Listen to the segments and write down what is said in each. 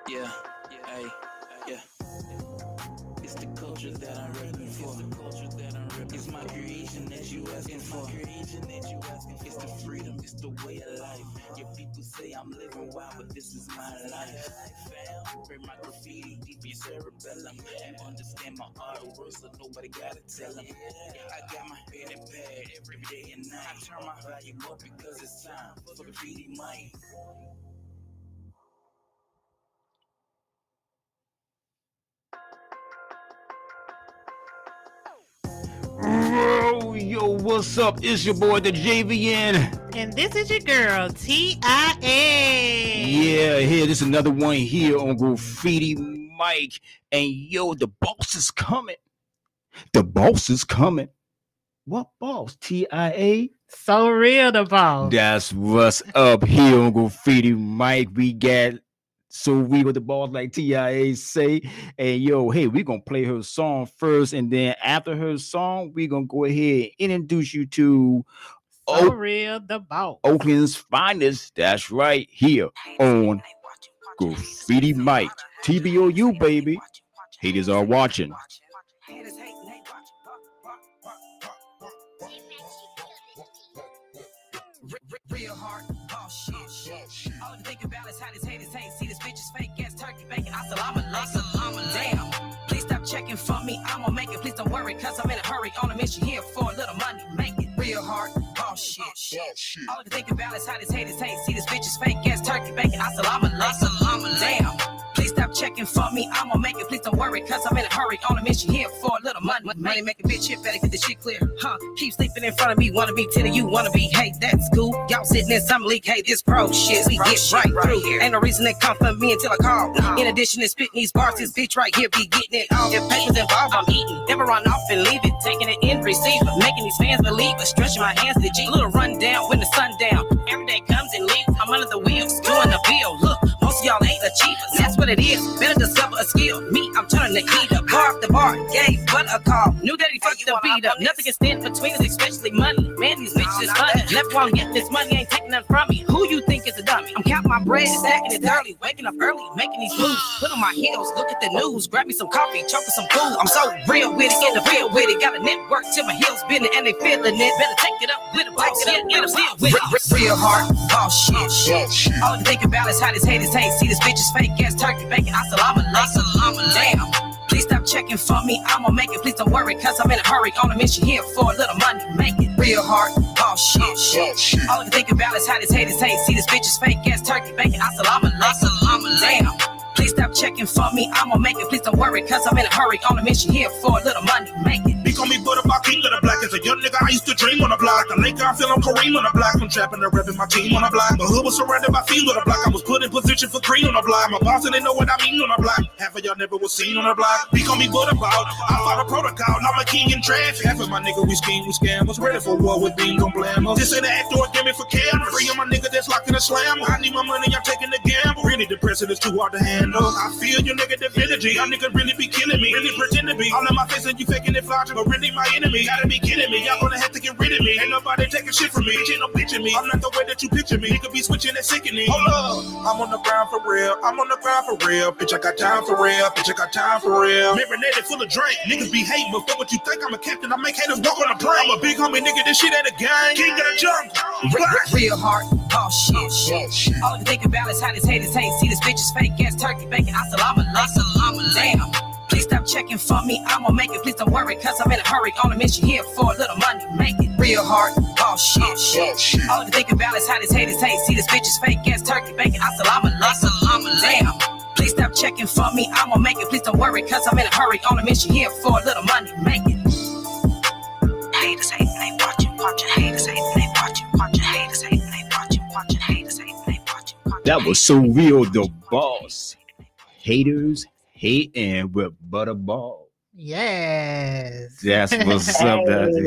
Yeah, hey, yeah. It's the culture that I'm repping for. It's my creation that you asking for. It's the freedom, it's the way of life. Your people say I'm living wild, but this is my life. Bring my graffiti deep in your cerebellum. You understand my artwork, so nobody gotta tell them. I got my pen and pad every day and night. I turn my volume up because it's time for Graffiti Mike. Yo, what's up? It's your boy, the JVN. And this is your girl, TIA. Yeah, here, this is another one here on Graffiti Mike. And yo, the boss is coming. The boss is coming. What boss? TIA? So real, the boss. That's what's up here on Graffiti Mike. We got So Real the boss, like TIA say. And yo, hey, we're going to play her song first. And then after her song, we're going to go ahead and introduce you to So Real the boss. Oakland's finest. That's right, here on Graffiti Mike. TBOU, baby. Haters are watching. Real hard, oh shit. All you think about is how these haters hate. See this bitch is fake ass turkey bacon. Assalamu alaikum. Damn, please stop checking for me. I'ma make it. Please don't worry, cause I'm in a hurry. On a mission here for a little money. Make it real hard, oh shit. All you think about is how these haters hate. See this bitch is fake ass turkey bacon. Assalamu alaikum. Damn, please stop checking for me. I'ma make it. Please don't worry, cause I'm in a hurry. On a mission here for a little money. Money make a bitch hit, better get this shit clear. Keep sleeping in front of me, wanna be till you wanna be. Hey, that's cool. Y'all sitting in some leak. Hey, this pro shit, we get right through. Ain't no reason they come for me until I call. In addition to spitting these bars, this bitch right here be getting it all. If papers involved, I'm eating. Never run off and leave it. Taking it in, receiver. Making these fans believe it. Stretching my hands to G. Little run down when the sun down. Every day comes and leaves. I'm under the wheels, doing the bill. Look, most of y'all ain't achievers. That's what it is. Better discover a skill. Me, I'm turning the heat up. Bar after bar. Gave but a call. Knew that he fucked the beat up. Nothing can stand between us, especially money. Man, these bitches is funny. Left while get this money ain't taking nothing from me. Who you think is a dummy? I'm counting my bread, stacking it early. Waking up early, making these moves. Put on my heels, look at the news. Grab me some coffee, choke with some food. I'm so real with it, getting real with it. Got a network till my heels bending and they feeling it. Better take it up with a boss, yeah, and I'm still with it. Real hard, oh shit. All you think about is how these haters hate. See this bitch is fake ass turkey bacon. Assalamu alaikum. Damn, please stop checking for me. I'ma make it. Please don't worry, cause I'm in a hurry. On a mission here for a little money. Make it real hard, oh shit. All you think about is how these haters hate. See this bitch is fake ass turkey bacon. Assalamu alaikum. Damn, please stop checking for me. I'ma make it. Please don't worry, cause I'm in a hurry. On a mission here for a little money. Make it. They call me Butterfly King of the Black. As a young nigga, I used to dream on the block. The Laker, I feel I'm Kareem on the block. I'm trapping and repping my team on the block. The hood was surrounded by field on the block. I was put in position for green on the block. My boss didn't know what I mean on the block. Half of y'all never was seen on the block. They call me Butterfly. I follow protocol. I'm a king in traffic. Half of my nigga, we scheme, we scam. Was ready for war with being gon' blame us. This ain't an actor, give me for camera. Free on my nigga that's locked in a slam. I need my money, I'm taking the gamble. Really depressing, it's too hard to handle. I feel your negative energy. Y'all niggas really be killing me. Really pretend to be. All in my face and you faking it flogging, but really my enemy. Gotta be kidding me. Y'all gonna have to get rid of me. Ain't nobody taking shit from me. Bitch, ain't no bitch in me. I'm not the way that you picture me. Nigga be switching and sickening. Hold up. I'm on the ground for real. I'm on the ground for real. Bitch, I got time for real. Bitch, I got time for real. Marinated full of drink. Niggas be hating, but fuck what you think. I'm a captain. I make haters walk on a plane. I'm a big homie nigga. This shit ain't a gang. King of the jungle. Real hard, oh shit. All you think about is how these haters hate. See this bitch is fake ass turkey bacon. Assalamu alaikum. Damn, please stop checking for me. I'ma make it. Please don't worry, cause I'm in a hurry. On a mission here for a little money. Make it real hard, oh shit. All you think about is how these haters hate. See this bitch is fake ass turkey bacon. Assalamu alaikum. Damn, please stop checking for me. I'ma make it. Please don't worry, cause I'm in a hurry. On a mission here for a little money. Make it. Haters hating, they watching. Haters hating, they watching. Haters hating, they watching. Haters hating, they watching. That was So Real the boss. Haters hating with Butterball. Yes. That's what's up.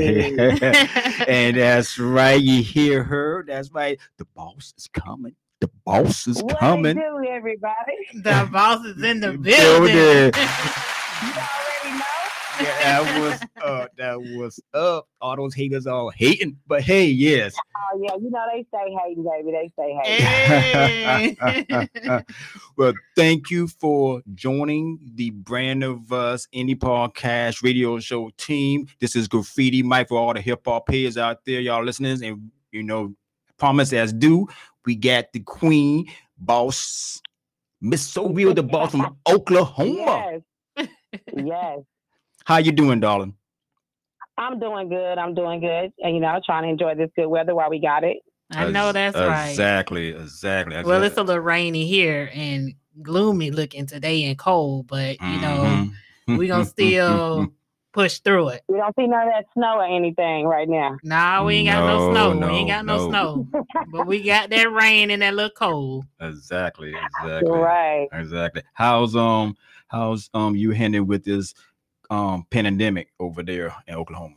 And that's right. You hear her. That's right. The boss is coming. The boss is coming. What everybody? The boss is in the building. You already know. Yeah, that was up. All those haters all hating, but hey, yes. Oh yeah, you know they stay hating, baby. They stay hating. Hey. Well, thank you for joining the Brand of Us Indie Podcast Radio Show team. This is Graffiti Mike for all the hip hop heads out there, y'all listeners, and promise as due, we got the Queen Boss, Miss So Real, the boss from Oklahoma. Yes, yes. How you doing, darling? I'm doing good. And trying to enjoy this good weather while we got it. I know that's right. Exactly. Well, it's a little rainy here and gloomy looking today and cold, but we're gonna still push through it. We don't see none of that snow or anything right now. Nah, we ain't got no snow. We ain't got no snow. But we got that rain and that little cold. Exactly. Right. Exactly. How's you handling with this pandemic over there in Oklahoma?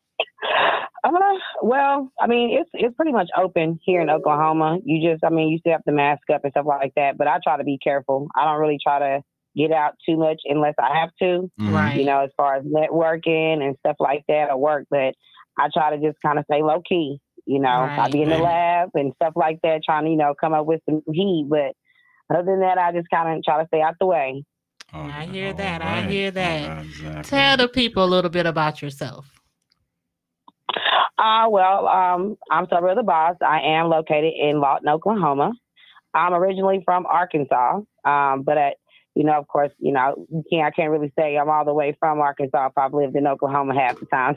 Well, I mean, it's pretty much open here in Oklahoma. You still have to mask up and stuff like that. But I try to be careful. I don't really try to get out too much unless I have to. Right. As far as networking and stuff like that or work. But I try to just kind of stay low key. Right. I be in the lab and stuff like that, trying to come up with some heat. But other than that, I just kind of try to stay out the way. I hear that. I hear that. Exactly. Tell the people a little bit about yourself. I'm So Real the Boss. I am located in Lawton, Oklahoma. I'm originally from Arkansas, but of course, I can't really say I'm all the way from Arkansas. I've probably lived in Oklahoma half the time.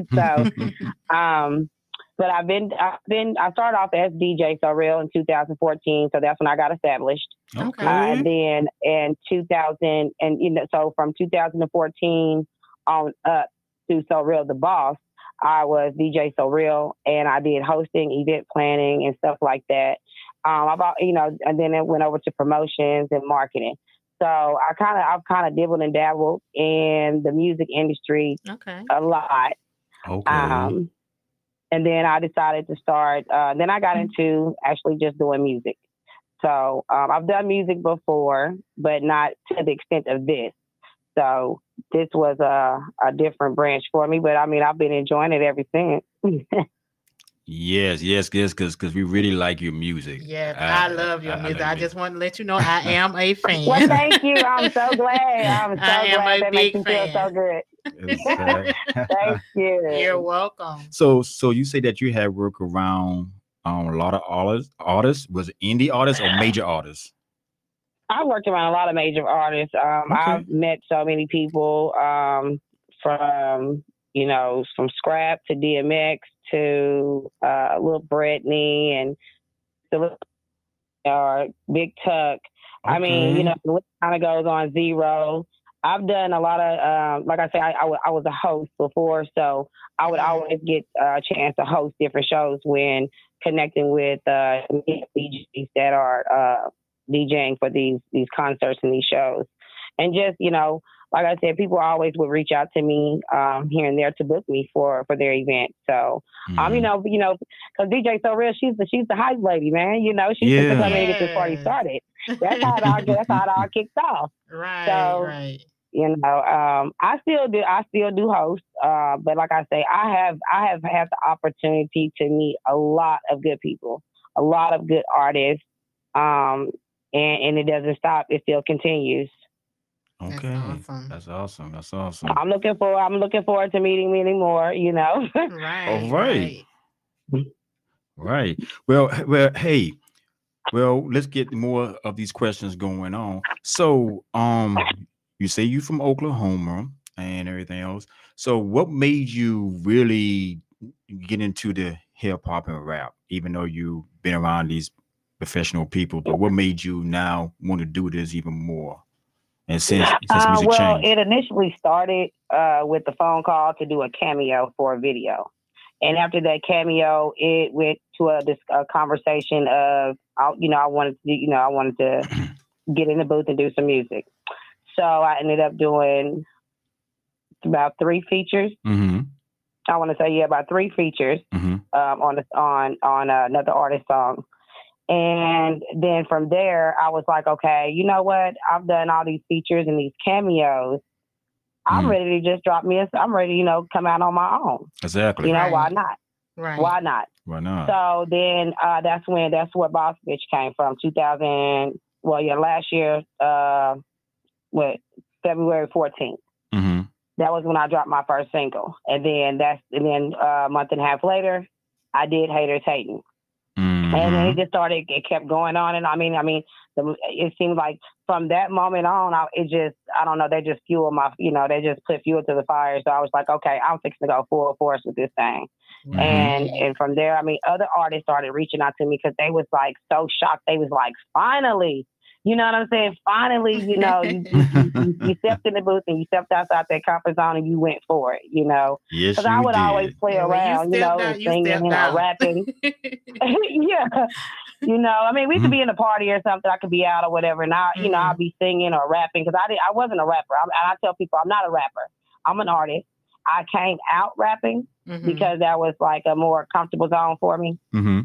So, but I started off as DJ So Real in 2014. So that's when I got established. Okay. And then in 2000, so from 2014 on up to So Real the Boss, I was DJ So Real, and I did hosting, event planning, and stuff like that. And then it went over to promotions and marketing. So I've kind of dibbled and dabbled in the music industry a lot. Okay. And then I decided to start. Then I got into actually just doing music. So I've done music before, but not to the extent of this. So this was a different branch for me, but I mean, I've been enjoying it ever since. Yes, because we really like your music. Yes, I love your music. I just want to let you know I am a fan. Well, thank you. I'm so glad. I am a that big makes me fan. feel so good. Thank you. You're welcome. So you say that you have worked around a lot of artists. Was it indie artists or major artists? I worked around a lot of major artists. I've met so many people from Scrap to DMX to Lil Britney and Big Tuck. I mean, the list kind of goes on. Zero. I've done a lot of, like I say, I was a host before, so I would always get a chance to host different shows when connecting with DJs that are DJing for these concerts and these shows. And just, like I said, people always would reach out to me here and there to book me for their event. So, because DJ So Real, she's the hype lady, man. She's the person to get this party started. That's how it all kicked off. Right. So, right. I still do host, but like I say, I have had the opportunity to meet a lot of good people, a lot of good artists, and it doesn't stop; it still continues. Okay, that's awesome. I'm looking forward to meeting many more. Right. All right. Right. Well, hey. Well, let's get more of these questions going on. So, you say you from Oklahoma and everything else. So what made you really get into the hip hop and rap, even though you've been around these professional people, but what made you now want to do this even more? And since music changed? It initially started with the phone call to do a cameo for a video. And after that cameo, it went to a conversation of, I wanted to get in the booth and do some music. So I ended up doing about 3 features. Mm-hmm. I want to say, about 3 features on another artist song. And then from there, I was like, okay, you know what? I've done all these features and these cameos. I'm ready to just drop me. I'm ready, come out on my own. Exactly. Why not? Right. Why not? Why not? So then that's where Boss Bitch came from. 2000. Well, yeah, last year. February 14th. Mm-hmm. That was when I dropped my first single, and then a month and a half later, I did Haters Hating. Mm-hmm. And then it kept going on. And I mean, it seemed like from that moment on, I don't know, they just fueled they just put fuel to the fire. So I was like, okay, I'm fixing to go full force with this thing. Mm-hmm. And from there, other artists started reaching out to me because they was like so shocked. They was like, finally, you know what I'm saying? Finally, you stepped in the booth and you stepped outside that comfort zone and you went for it, Yes, because I would always play around, and singing, rapping. Yeah. We could be in a party or something. I could be out or whatever. And I'll be singing or rapping because I wasn't a rapper. I tell people I'm not a rapper. I'm an artist. I came out rapping because that was like a more comfortable zone for me.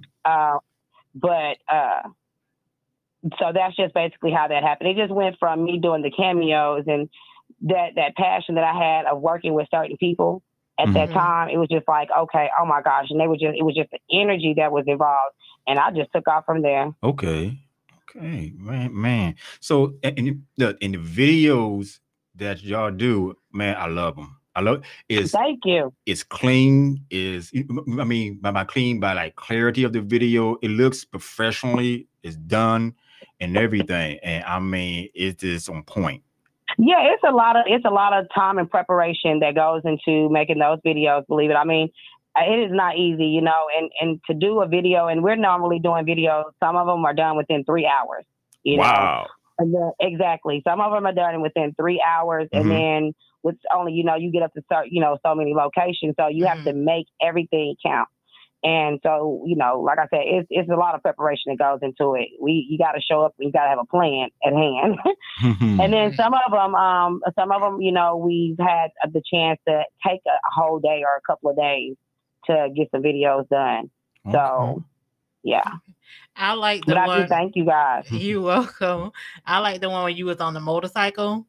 So that's just basically how that happened. It just went from me doing the cameos and that passion that I had of working with certain people at that time. It was just like, okay, oh my gosh. And it was just the energy that was involved. And I just took off from there. Okay, man. So in the videos that y'all do, man, I love them. Thank you. It's clean. By clean, by like clarity of the video, it looks professionally. It's done and everything. And it's just on point. Yeah, it's a lot of time and preparation that goes into making those videos. Believe it. It is not easy, and to do a video, and we're normally doing videos. Some of them are done within 3 hours. Wow. Exactly. Some of them are done within 3 hours, and then with only, you get up to start, so many locations, so you have to make everything count. And so, like I said, it's a lot of preparation that goes into it. You got to show up. You got to have a plan at hand. And then some of them, we've had the chance to take a whole day or a couple of days to get some videos done. Okay. So, yeah. I like the one. I do thank you guys. You're welcome. I like the one when you was on the motorcycle.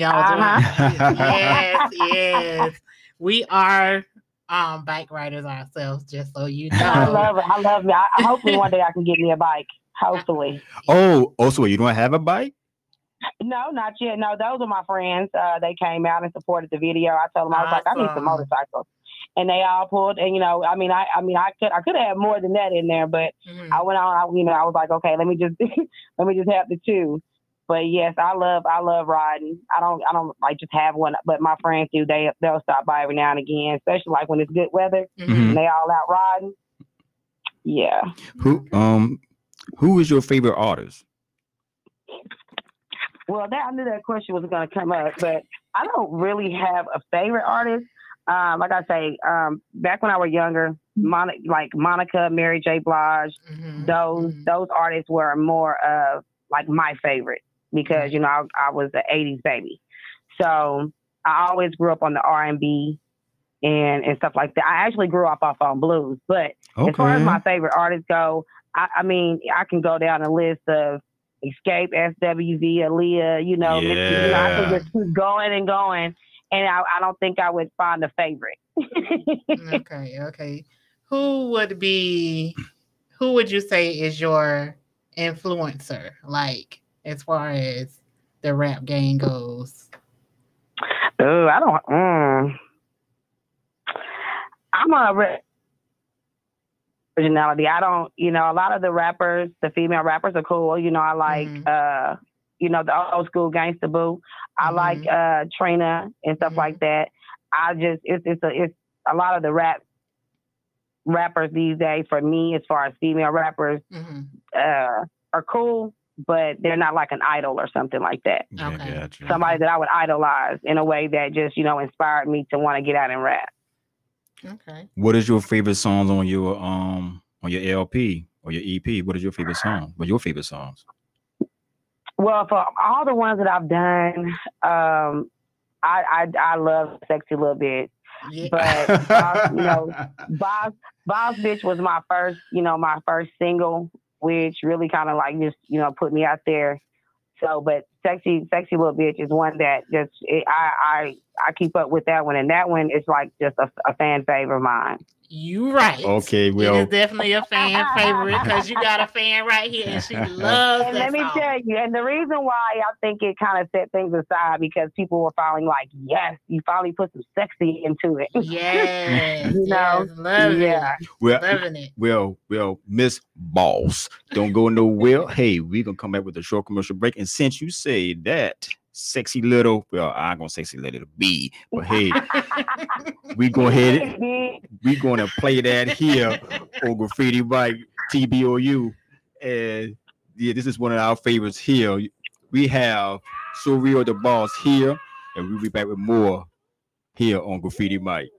Yes. We are bike riders ourselves, just so you know. I love it. Hopefully one day I can get me a bike. Hopefully. Oh, so you don't have a bike? No, not yet. No, those are my friends. They came out and supported the video. I told them, I was like, I need some motorcycles. And they all pulled, and I could have more than that in there, but I went on. I was like, okay, let me just have the two. But yes, I love riding. I don't like just have one, but my friends do. They'll stop by every now and again, especially like when it's good weather and they all out riding. Yeah. Who is your favorite artist? Well, I knew that question was going to come up, but I don't really have a favorite artist. Like I say, back when I was younger, like Monica, Mary J. Blige, those artists were more of like my favorite because I was the 80s baby, so I always grew up on the R&B and stuff like that. I actually grew up off on blues, but as far as my favorite artists go, I can go down a list of Escape, SWV, Aaliyah, I can just keep going and going. And I don't think I would find a favorite. Okay. Who would you say is your influencer, like, as far as the rap game goes? Oh, I don't. I'm a originality. I don't, a lot of the rappers, the female rappers are cool. I like, the old school Gangsta Boo. I like Trina and stuff like that. It's a lot of the rappers these days for me, as far as female rappers, are cool, but they're not like an idol or something like that. Okay. Gotcha. Somebody that I would idolize in a way that just, inspired me to want to get out and rap. Okay. What is your favorite songs on your LP or your EP? What is your favorite song? What are your favorite songs? Well, for all the ones that I've done, I love Sexy Little Bitch. Yeah. But Boss Bitch was my first single, which really kind of like just put me out there. So, but Sexy Little Bitch is one that just I keep up with that one, and that one is like just a fan favorite of mine. You right. Okay, well, it is definitely a fan favorite because you got a fan right here, and she loves And that let me song. tell you, and the reason why I think it kind of set things aside because people were finally like, yes, you finally put some sexy into it. Yes, You know? yes, loving Yeah. it, loving it. Well, Miss Boss, don't go nowhere. Hey, we're gonna come back with a short commercial break. And since you say that sexy little, well, I'm gonna sexy little B, but hey, we go ahead. We're gonna play that here on Graffiti Mike TBOU. And yeah, this is one of our favorites here. We have So Real the Boss here, and we'll be back with more here on Graffiti Mike.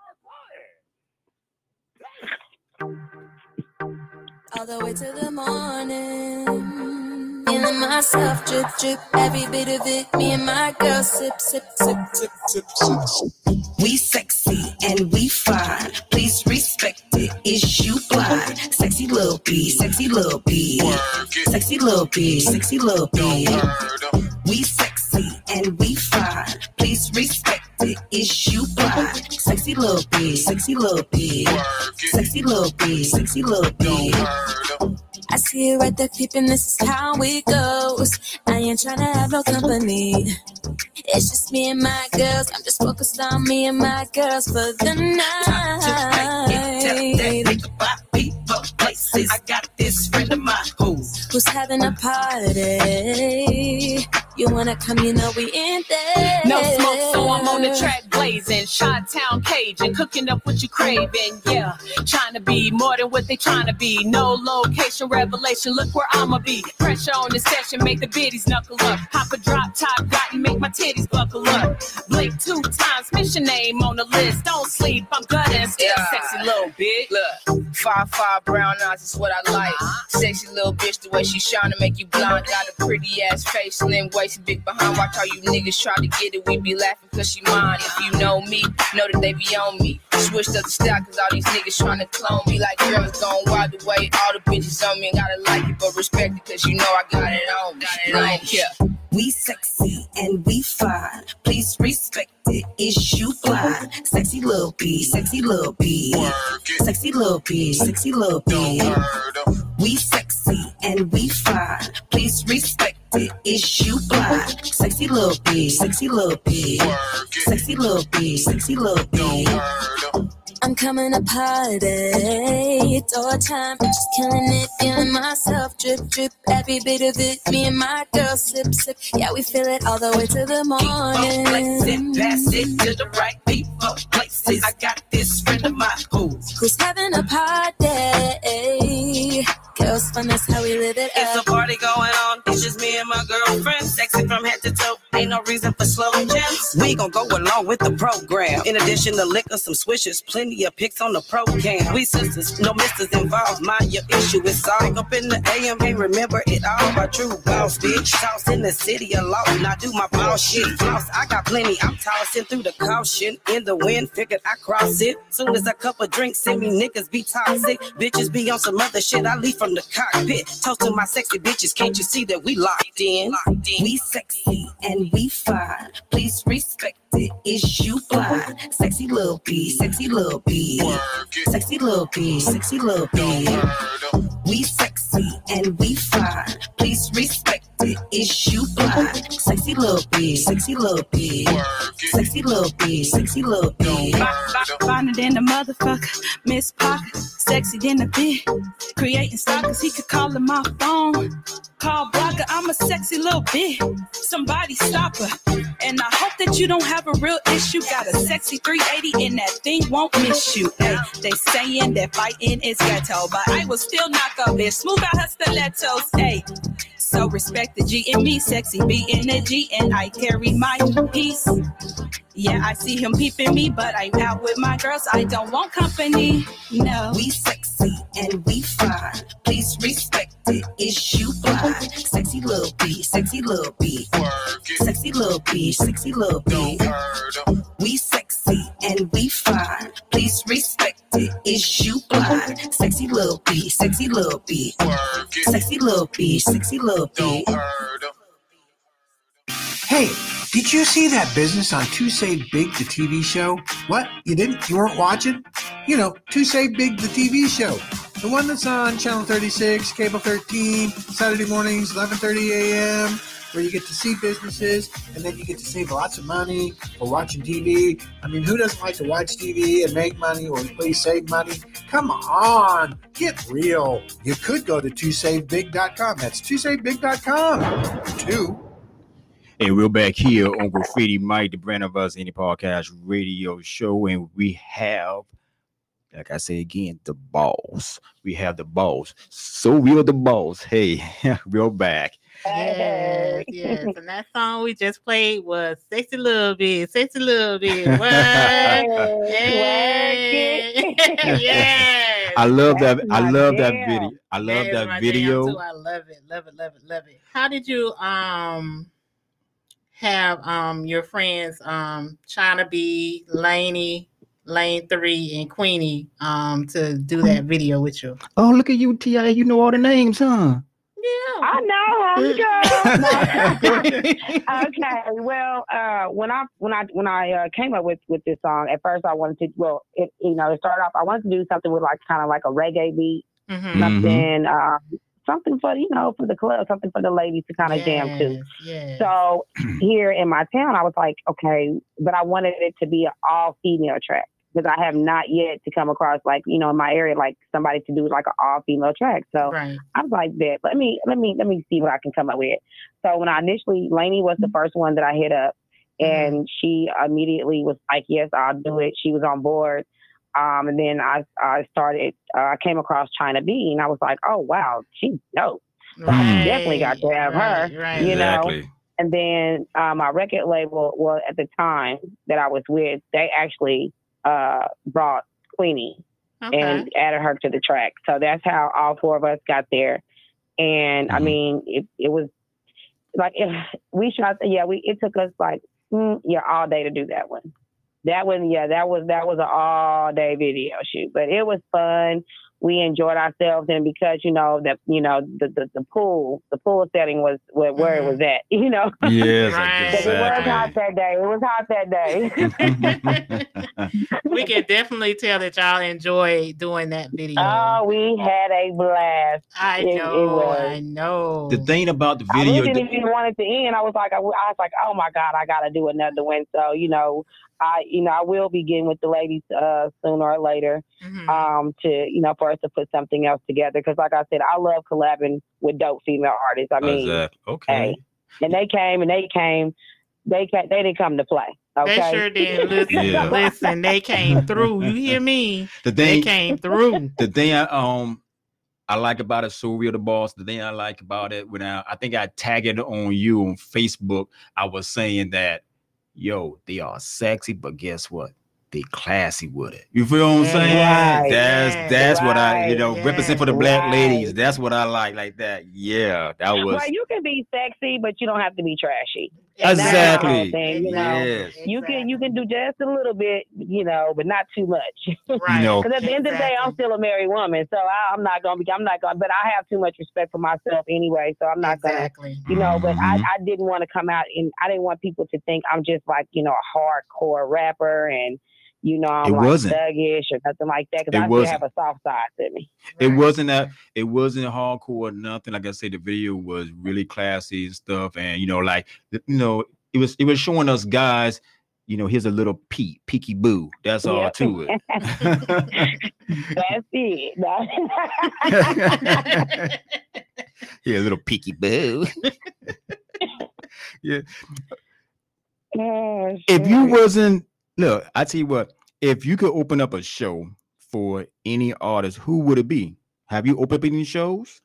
All the way to the morning. Feeling myself drip, drip, every bit of it. Me and my girl sip, sip, sip, sip, sip, sip. We sexy and we fine. Please respect it. Is you blind? Sexy little B, sexy little B. Sexy little B, sexy little B. We sexy and we fine. Please respect it. Is you blind? Sexy little B, sexy little B. Sexy little B, sexy little B. I see you right there peeping, this is how it goes. I ain't tryna have no company. It's just me and my girls. I'm just focused on me and my girls for the night. I got this friend of mine who's having a party. You wanna come, you know we in there. No smoke, so I'm on the track blazing. Chi-town Cajun, cooking up what you craving. Yeah, trying to be more than what they trying to be. No location revelation, look where I'ma be. Pressure on the session, make the biddies knuckle up. Hop a drop top, got and make my titties buckle up. Blink 2 times, miss your name on the list. Don't sleep, I'm gutting, still sexy little bitch. Look, 5'5" brown eyes is what I like. Sexy little bitch, the way she shine to make you blind. Got a pretty ass face, slim waist, big behind. Watch how you niggas try to get it. We be laughing cause she mine. If you know me, know that they be on me. Switched up the style cause all these niggas trying to clone me. Like girls going wild the way all the bitches on me. Gotta like it but respect it cause you know I got it on. Got it on, yeah. We sexy and we fine. Please respect it. Is you blind? Sexy little B, sexy little B. Sexy little B, sexy little B. We sexy and we fine. Please respect it. Is you blind? Sexy little B, sexy little B. Sexy little B, sexy little B. I'm coming to party. It's all time. I'm just killing it, feeling myself drip, drip, every bit of it. Me and my girl sip, sip. Yeah, we feel it all the way to the morning. Pass it to the right people, places. I got this friend of mine who's having a party. Girls fun, that's how we live it It's up. a party going on. It's just me and my girlfriend. Sexy from head to toe. Ain't no reason for slow jams. We gon' go along with the program. In addition to liquor, some swishers, plenty of pics on the program. We sisters, no misters involved. Mind your issue. It's all up in the AM. Ain't remember it all. My true boss, bitch. Sauce in the city alone. Now do my boss shit. Floss, I got plenty. I'm tossing through the caution. In the wind, figured I cross it. Soon as a couple drinks in me, niggas be toxic. Bitches be on some other shit. I leave from the cockpit. Toasting my sexy bitches. Can't you see that we locked in? We sexy and we fine. Please respect it. Is you blind? Sexy little B, sexy little B. Sexy little B, sexy little B. We sexy and we fine. Please respect it. Is you blind? Sexy little B, sexy little B. Sexy little B, sexy little B. Finer than a motherfucker, Miss Parker, sexy than a bitch. Creating stalkers, he could call him my phone. Call blocker, I'm a sexy little bitch. Somebody stop her. And I hope that you don't have a real issue. Got a sexy 380 and that thing won't miss you. Ay, they saying that fighting is ghetto, but I will still knock a bitch. Smooth out her stilettos. Hey, so respect the G in me, sexy B in the G, and I carry my piece. Yeah, I see him peeping me, but I'm out with my girls. I don't want company. No. We sexy and we fine. Please respect it. Is you blind? Sexy little B, sexy little B. Sexy little B, sexy little B. We sexy and we fine. Please respect it. Is you blind? Sexy little B, sexy little B. Sexy little B, sexy little B. Hey, Did you see that business on Two Save Big, the TV show? What? You didn't? You weren't watching? You know, Two Save Big, the TV show. The one that's on Channel 36, Cable 13, Saturday mornings, 11:30 a.m., where you get to see businesses, and then you get to save lots of money for watching TV. I mean, who doesn't like to watch TV and make money or at least save money? Come on, get real. You could go to twosavebig.com. That's twosavebig.com. Two. And we're back here on Graffiti Mike, the Brand of Us Indie Podcast radio show, and we have, like I say again, the boss. We have the boss. So we are the boss. Hey, we're back. Yes. And that song we just played was Sexy Little Bit, Sexy Little Bit. What? Yes. I love that. I love that video. I love that video. Too. I love it. Love it. Love it. Love it. How did you have your friends China B, Laney, Lane 3, and Queenie to do that video with you? Oh, look at you, T.I. You know all the names, huh? Yeah, I know, Okay, well, when I came up with this song, at first I wanted to, it started off. I wanted to do something with like kind of like a reggae beat, something for for the club, something for the ladies to kind of jam to. Yes. So here in my town, I was like, okay, but I wanted it to be an all female track. Because I have not yet to come across in my area like somebody to do like an all female track. So I was like, that let me see what I can come up with. So when I initially, Lainey was the first one that I hit up, and she immediately was like, yes, I'll do it. She was on board. And then I came across China B, and I was like, oh wow, she's dope. So I definitely got to have her. You know. And then my record label, well, at the time that I was with, they actually brought Queenie and added her to the track. So that's how all four of us got there. And I mean, it was like, it took us like, all day to do that one. That was an all day video shoot, but it was fun. We enjoyed ourselves, and because the pool setting was where it was at, Yes, exactly. It was hot that day. We can definitely tell that y'all enjoyed doing that video. Oh, we had a blast. I know. The thing about the video, I didn't even want it to end. I was like, oh my God, I gotta do another one. So I will be getting with the ladies sooner or later, to for us to put something else together. Because like I said, I love collabing with dope female artists. I mean, okay. And they didn't come to play. Okay? They sure did. Listen, they came through. You hear me? They came through. The thing I like about it, So Real the Boss. The thing I like about it, when I think I tagged it on you on Facebook, I was saying that, yo, they are sexy, but guess what? They classy with it. You feel what I'm saying? Right. That's what I, represent for the black ladies. That's what I like that. Yeah, that was. Well, you can be sexy, but you don't have to be trashy. Exactly. Yes. You can do just a little bit, but not too much. Right. Because at the end of the day, I'm still a married woman, so I'm not gonna. But I have too much respect for myself anyway, so I'm not gonna. But I didn't want to come out, and I didn't want people to think I'm just like a hardcore rapper and. I'm like thuggish or nothing like that, because I still have a soft side to me. It wasn't hardcore or nothing. Like I said, the video was really classy and stuff, and it was showing us guys, here's a little peeky boo. That's all to it. That's it. Yeah, a little peeky boo. Yeah. Oh, if you wasn't. Look, I tell you what, if you could open up a show for any artist, who would it be? Have you opened up any shows?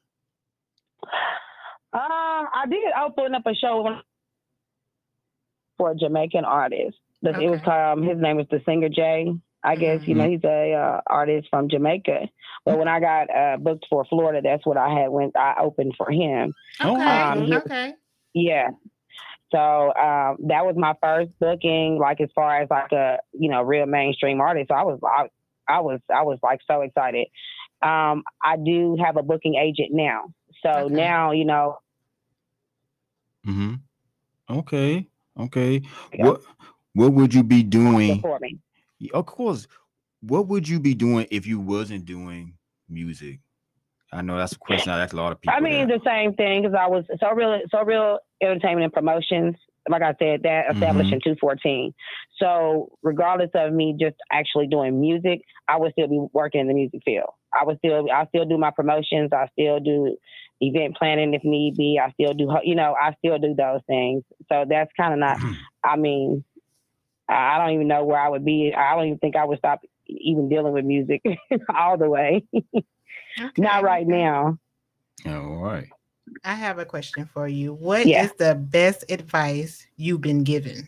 I did open up a show for a Jamaican artist. It was called, his name is The Singer J. I guess, he's a artist from Jamaica. But when I got booked for Florida, that's what I opened for him. Okay. Yeah. So that was my first booking, like as far as like a real mainstream artist. So I was like so excited. I do have a booking agent now. So now Okay. Okay. Yeah. What would you be doing? For me. Of course. What would you be doing if you wasn't doing music? I know that's a question I ask a lot of people. I mean, the same thing, because I was so real entertainment and promotions. Like I said, that established in 2014. So regardless of me just actually doing music, I would still be working in the music field. I still do my promotions. I still do event planning if need be. I still do, I still do those things. So that's kind of not, I mean, I don't even know where I would be. I don't even think I would stop even dealing with music all the way. Not right now. All right. I have a question for you. What is the best advice you've been given?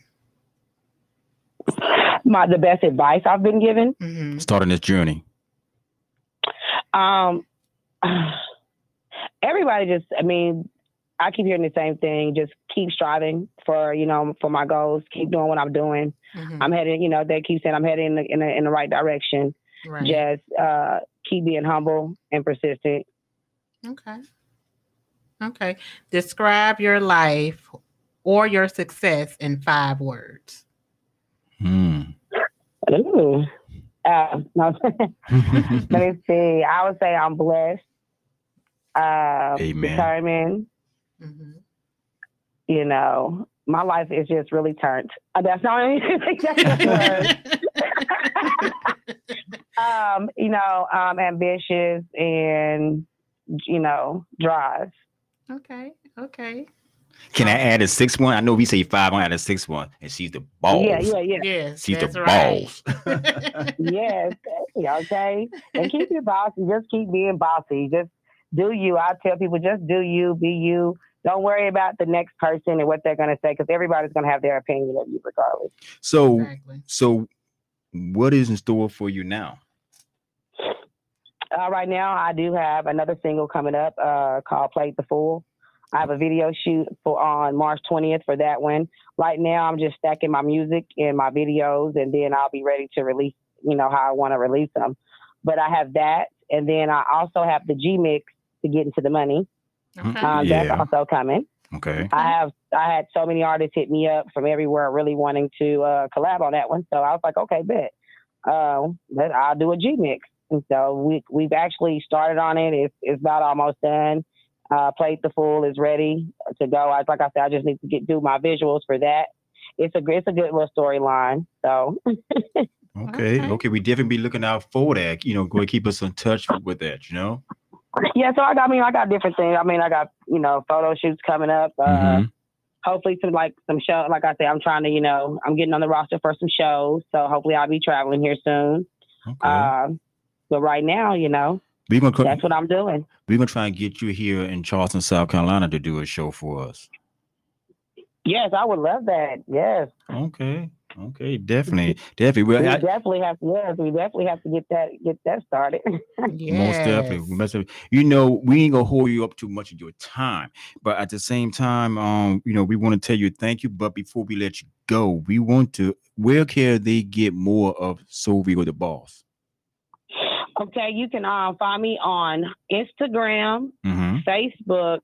The best advice I've been given? Starting this journey. Everybody just, I mean, I keep hearing the same thing. Just keep striving for my goals. Keep doing what I'm doing. I'm heading, they keep saying I'm heading in the right direction. Right. Just keep being humble and persistent. Okay. Describe your life or your success in 5 words. Ooh. No. Let me see. I would say I'm blessed. Determined. My life is just really turned. That's not anything. Ambitious and drive. Okay. Can I add a 6th one? I know we say 5. I add a 6th one, and she's the balls. Yeah. Yes, she's the right. balls. Yes. Okay. And keep your bossy. Just keep being bossy. Just do you. I tell people, just do you. Be you. Don't worry about the next person and what they're going to say, because everybody's going to have their opinion of you regardless. So what is in store for you now? Right now, I do have another single coming up called Played the Fool. I have a video shoot on March 20th for that one. Right now, I'm just stacking my music and my videos, and then I'll be ready to release, how I want to release them. But I have that, and then I also have the G-Mix to get into the money. Okay. That's also coming. Okay. I had so many artists hit me up from everywhere really wanting to collab on that one. So I was like, okay, bet. But I'll do a G-Mix. And so we've actually started on it. It's about almost done. Played the Fool is ready to go. Like I said, I just need to do my visuals for that. It's a good little storyline. So. Okay. We definitely be looking out for that. Go and keep us in touch with that. Yeah. So I got different things. I got photo shoots coming up. Hopefully some show. Like I said, I'm trying to I'm getting on the roster for some shows. So hopefully I'll be traveling here soon. Okay. But right now, that's what I'm doing. We're going to try and get you here in Charleston, South Carolina to do a show for us. Yes, I would love that. Yes. Okay, definitely. We definitely have to get that started. Most definitely. We must have, we ain't gonna hold you up too much of your time, but at the same time, we want to tell you thank you. But before we let you go, where can they get more of So Real the Boss? Okay, you can find me on Instagram, Facebook,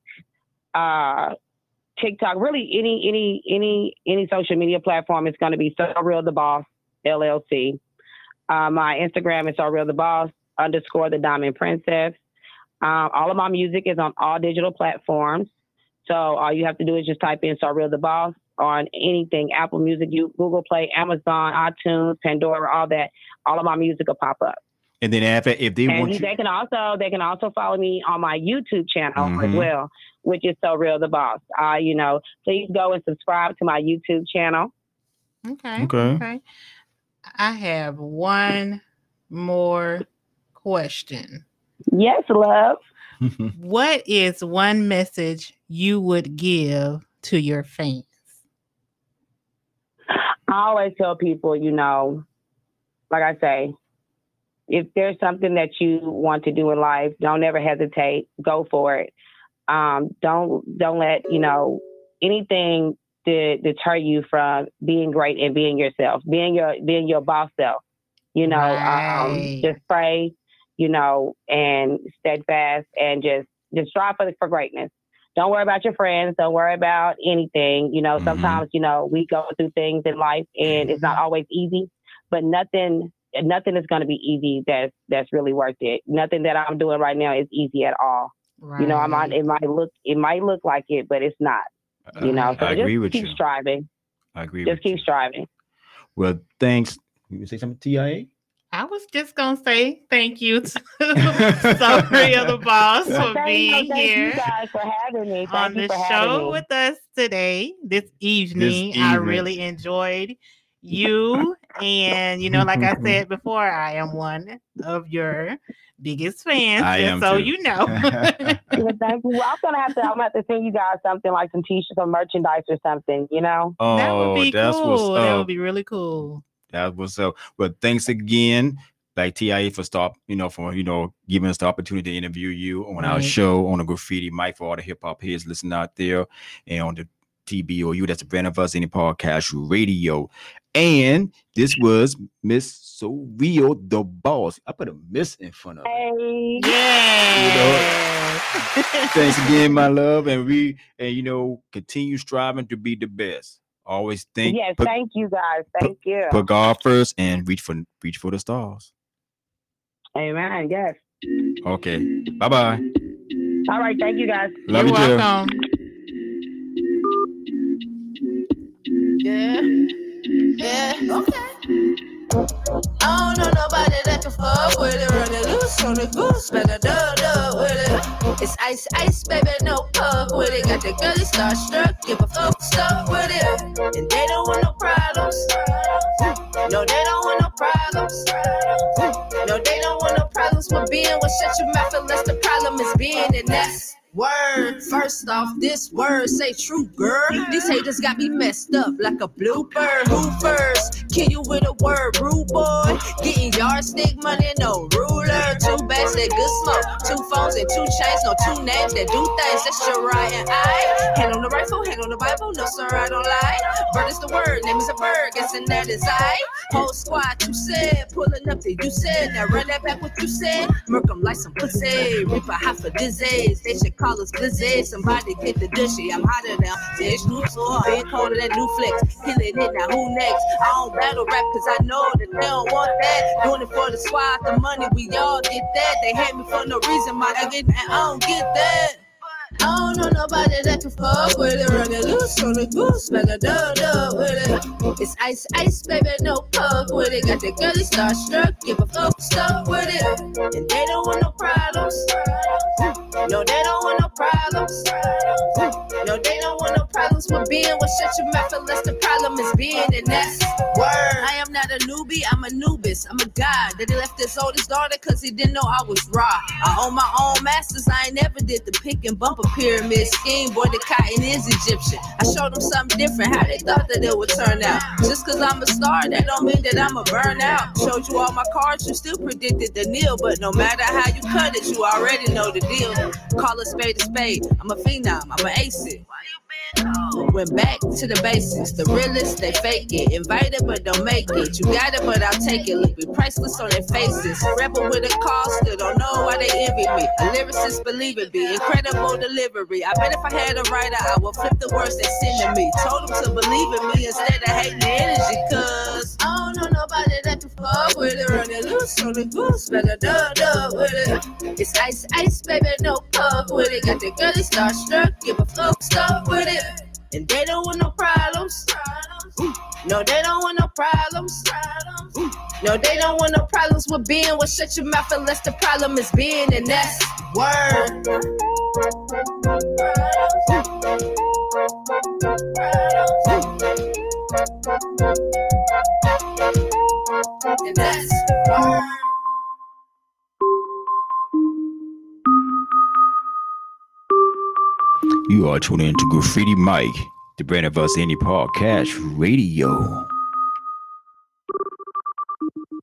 TikTok, really any social media platform. It's going to be So Real the Boss LLC. My Instagram is So Real the Boss _ the Diamond Princess. All of my music is on all digital platforms. So all you have to do is just type in So Real the Boss on anything: Apple Music, Google Play, Amazon, iTunes, Pandora, all that. All of my music will pop up. And then if they want you, they can also follow me on my YouTube channel as well, which is So Real the Boss. Please go and subscribe to my YouTube channel. Okay. I have one more question. Yes, love. What is one message you would give to your fans? I always tell people, like I say, if there's something that you want to do in life, don't ever hesitate. Go for it. Don't let anything deter you from being great and being yourself, being your boss self. Just pray, and steadfast, and just strive for greatness. don't worry about your friends. Don't worry about anything. You know, sometimes, you know, we go through things in life and it's not always easy, but nothing is going to be easy that's really worth it. Nothing that I'm doing right now is easy at all. Right. You know, it might look like it, but it's not. You know, so I agree with keep you. Striving. I agree. Just keep striving. Well, thanks. You say something, TIA? I was just gonna say thank you to Story of the Boss for being here. You guys for having me on the show with us today, this evening. I really enjoyed you, and you know, like I said before, I am one of your biggest fans. I am so too. You know. Well, thank you. I'm gonna have to send you guys something like some t-shirts or merchandise or something. You know. Oh, that would be cool. That would would be really cool. That was so. Well, thanks again, like TIA, for giving us the opportunity to interview you on our show on the Graffiti Mic for all the hip hop heads listening out there, and on the TBOU, that's the Brand of Us Any Podcast Radio. And this was Miss Sovio the Boss. I put a miss in front of it. Hey. Yeah. Thanks again, my love, and continue striving to be the best. Always think. Yes, thank you guys. Thank you. Put God first and reach for the stars. Amen. Yes. Okay. Bye-bye. All right. Thank you guys. Love You're you welcome. Yeah. Okay. I don't know nobody that can fuck with it. Run it loose on the goose, better dub with it. It's ice, ice, baby, no pug with it. Got the girlie starstruck, give a fuck, stuck with it. And they don't want no problems. No, they don't want no problems. No, they don't want no problems with being. Well, shut your mouth unless the problem is being, and that's word. First off, this word say true, girl. These haters got me messed up like a bluebird. Who first? Kill you with a word, rude boy. Getting yardstick money, no ruler. 2 bags, that good smoke. 2 phones and 2 chains, no 2 names that do things. That's Shirai and I. Hand on the rifle, hand on the Bible. No, sir, I don't lie. Bird is the word, name is a bird. Guessing that is I. Whole squad, you said. Pulling up to you said. Now run that back what you said. Murk 'em like some pussy. Reaper hot for disease. They should call us blizzard. Somebody get the dushy. I'm hotter now. It's new, so I'm been colder than new flex. Killing it now. Who next? I don't battle rap cause I know that they don't want that. Doing it for the squad, the money, we all get that. They hate me for no reason, my nigga, and I don't get that. I don't know nobody that can fuck with it. Run it loose on the goose, better dub with it. It's ice, ice, baby, no pug with it. Got the girlie starstruck, give a fuck, stuck with it. And they don't want no problems. No, they don't want no problems. No, they don't want no problems with being. Well, shut your mouth unless the problem is being, and that's word. I am not a newbie, I'm a Nubis. I'm a god that he left his oldest daughter cause he didn't know I was raw. I own my own masters, I ain't never did the pick and bumper pyramid scheme. Boy, the cotton is Egyptian. I showed them something different, how they thought that it would turn out. Just cause I'm a star, that don't mean that I'm a burnout. Showed you all my cards, you still predicted the nil. But no matter how you cut it, you already know the deal. Call a spade, I'm a phenom, I'm an ace it. Went back to the basics. The realists, they fake it. Invited, but don't make it. You got it, but I'll take it. Look, be priceless on their faces. Rebel with a cause, still don't know why they envy me. A lyricist, believe it be. Incredible delivery. I bet if I had a writer, I would flip the words they send to me. Told them to believe in me instead of hating the energy. Cause I don't know nobody that can fuck with it. Run it loose on the goose, better dub with it. It's ice, ice, baby, no pug with it. Got the girlie starstruck, give a fuck, stuck with it. And they don't want no problems. No, they don't want no problems. No, they don't want no problems with being. Well, shut your mouth unless the problem is being, and that's word. And that's word. You are tuning into Graffiti Mic, the Brand of Us Any Podcast Radio.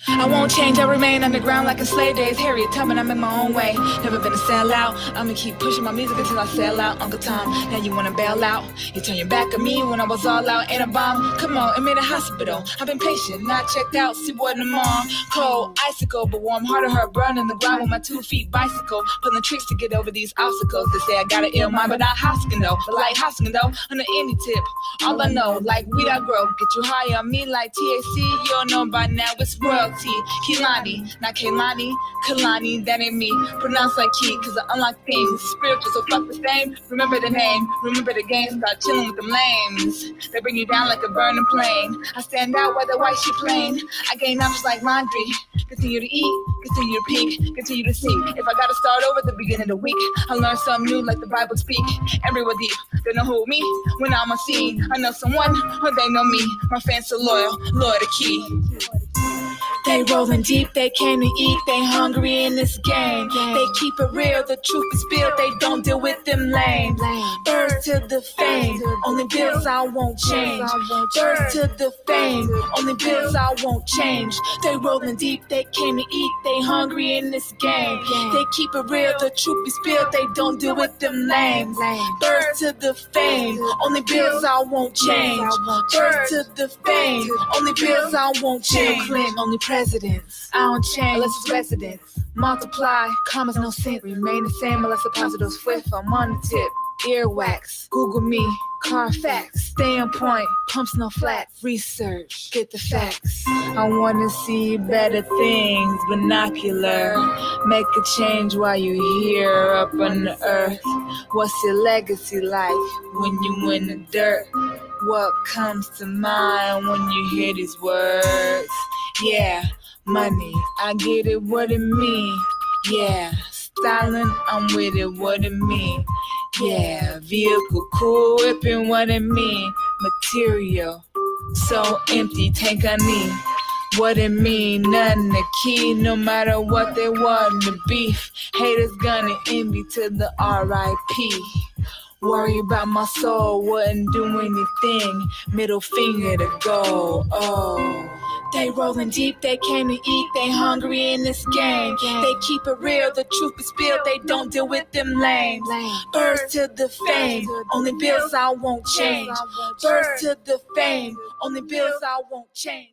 I won't change, I remain underground like a slave days. Harriet Tubman, I'm in my own way. Never been a sellout. I'ma keep pushing my music until I sell out. Uncle Tom, now you wanna bail out. You turn your back on me when I was all out in a bomb. Come on, I'm in a hospital. I've been patient, not checked out. See what tomorrow. Cold, icicle, but warm heart of her burning the ground with my 2 feet bicycle. Pulling tricks to get over these obstacles. They say I got an ill mind, but not Hoskin though. But like Hoskin though, on the any tip. All I know, like weed I grow. Get you high on me like THC. You don't know by now it's royalty. Kehlani, not Kehlani, Kalani, that ain't me. Pronounce like key, cause I unlock things. Spiritual, so fuck the same. Remember the name, remember the game. Start chilling with them lames. They bring you down like a burning plane. I stand out whether white she plain. I gain numbers like laundry. Continue to eat, continue to peak, continue to seek. If I gotta start over at the beginning of the week, I learn something new like the Bible speak. Everywhere deep, they know who me when I'm on scene. I know someone, or they know me. My fans so loyal, Lord the key. They rolling deep, they came to eat, they hungry in this game. They keep it real, the truth is spilled, they don't deal with them lame. Birds to the fame, only bills I won't change. Birds to the fame, only bills I won't change. They rolling deep, they came to eat, they hungry in this game. They keep it real, the truth is spilled, they don't deal with them lame. Birds to the fame, only bills I won't change. Birds to the fame, only bills I won't change. Clinton, only presidents. I don't change unless it's residents. Multiply, commas no sense. Remain the same unless the positive swift. I'm on the tip. Earwax, Google me, Carfax. Stay on point, pumps no flat. Research, get the facts. I wanna see better things, binocular. Make a change while you here up on the earth. What's your legacy like when you in the dirt? What comes to mind when you hear these words? Yeah, money, I get it, what it mean. Yeah, styling, I'm with it, what it mean. Yeah, vehicle, cool, whipping, what it mean. Material, so empty, tank I need. What it mean, nothing the key, no matter what they want. The beef, haters gonna envy to the R.I.P. Worry about my soul, wouldn't do anything. Middle finger to go, oh. They rolling deep, they came to eat, they hungry in this game. They keep it real, the truth is spilled, they don't deal with them lames. Birds to the fame, only bills I won't change. Birds to the fame, only bills I won't change.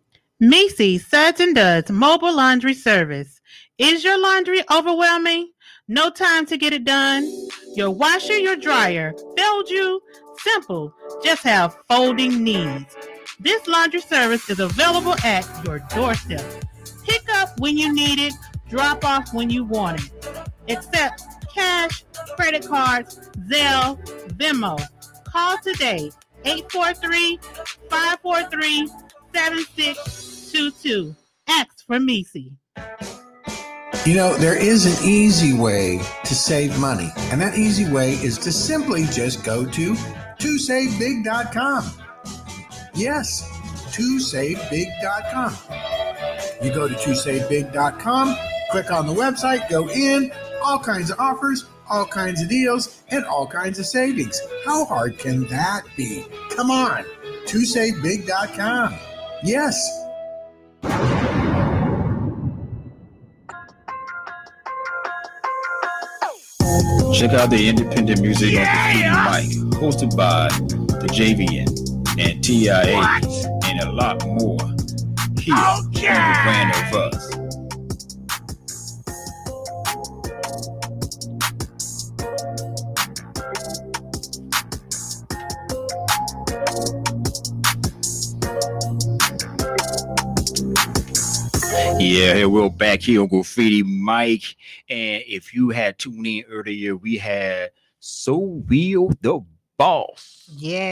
Missy Suds and Duds Mobile Laundry Service. Is your laundry overwhelming? No time to get it done? Your washer, your dryer failed you? Simple, just have folding needs. This laundry service is available at your doorstep. Pick up when you need it, drop off when you want it. Accept cash, credit cards, Zelle, Venmo. Call today, 843-543-7622. Ask for Missy. You know, there is an easy way to save money, and that easy way is to simply just go to ToSaveBig.com. Yes, ToSaveBig.com. You go to ToSaveBig.com, click on the website, go in, all kinds of offers, all kinds of deals, and all kinds of savings. How hard can that be? Come on, ToSaveBig.com. Yes. Check out the independent music on the Mic, hosted by the JVN and TIAs and a lot more here on the Brand of Us. Yeah, here we're back here on Graffiti Mike. And if you had tuned in earlier, we had So Real the Boss.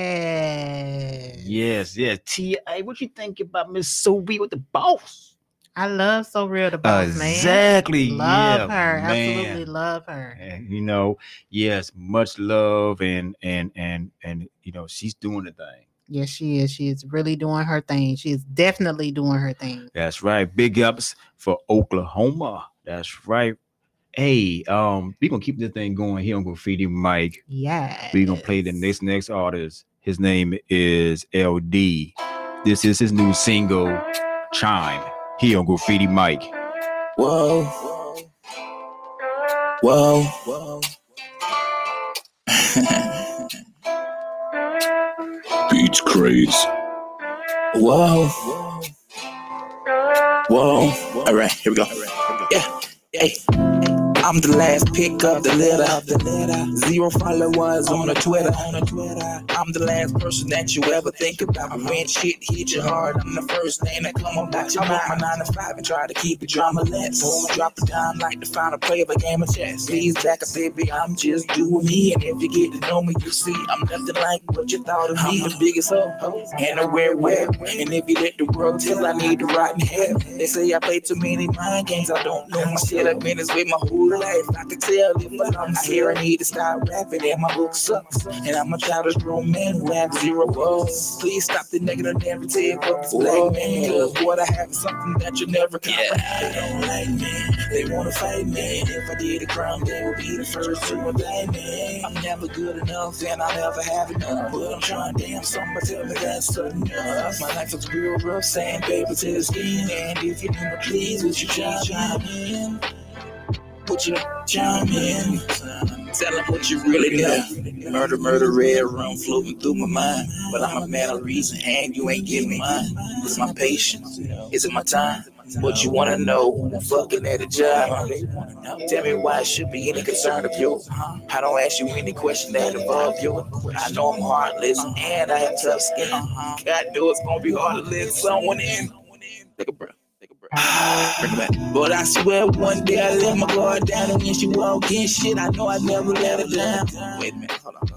Yes. T.I., what you think about Miss So Real the Boss? I love So Real the Boss, man. Exactly. Love her. Man. Absolutely love her. And, you know, yes, much love and you know, she's doing the thing. Yes, she is. She is really doing her thing. She is definitely doing her thing. That's right. Big ups for Oklahoma. That's right. Hey, we're gonna keep this thing going here on Graffiti Mike. Yeah. We're gonna play the next artist. His name is LD. This is his new single, Chime. here on Graffiti Mike. Whoa. Whoa. Whoa. Beats crazy. Whoa. Whoa. All right, here we go. Yeah. Hey. I'm the last pick of the litter. 0 followers on the Twitter. I'm the last person that you ever think about. When shit hit you hard, I'm the first name that come about your mind. I'm 9 to 5 and try to keep it drama-less. Drop it down like the final play of a game of chess. Please back up, baby, I'm just doing me. And if you get to know me, you see I'm nothing like what you thought of me. I'm the biggest hoe and I wear web. And if you let the world tell I need to ride in hell. They say I play too many mind games. I don't know my shit. I've been this with my whole life. I can tell if I'm here, I need to stop rapping and my book sucks. And I'm a childish grown man who have 0 goals. Please stop the negative narrative of this black man. Cause what I have is something that you never comprehend. They don't like me, they wanna fight me. If I did a crime, they would be the first to indict me. I'm never good enough and I'll never have enough. But I'm trying damn somebody tell me that's enough. My life is real rough, sandpaper to the skin. And if you do me please, would you chime in? Would you chime in? Tell them what you really know. Murder, red rum floating through my mind. But I'm a man of reason and you ain't giving me mine. It's my patience, is it my time? What you wanna know? Fucking at a job. Tell me why it should be any concern of yours. I don't ask you any question that involve you. I know I'm heartless and I have tough skin. God knows it's gonna be hard to let someone in. Take a breath. Bring it back. But I swear one day I let my guard down, and when she walk in shit, I know I never let her down. Wait a minute, hold on.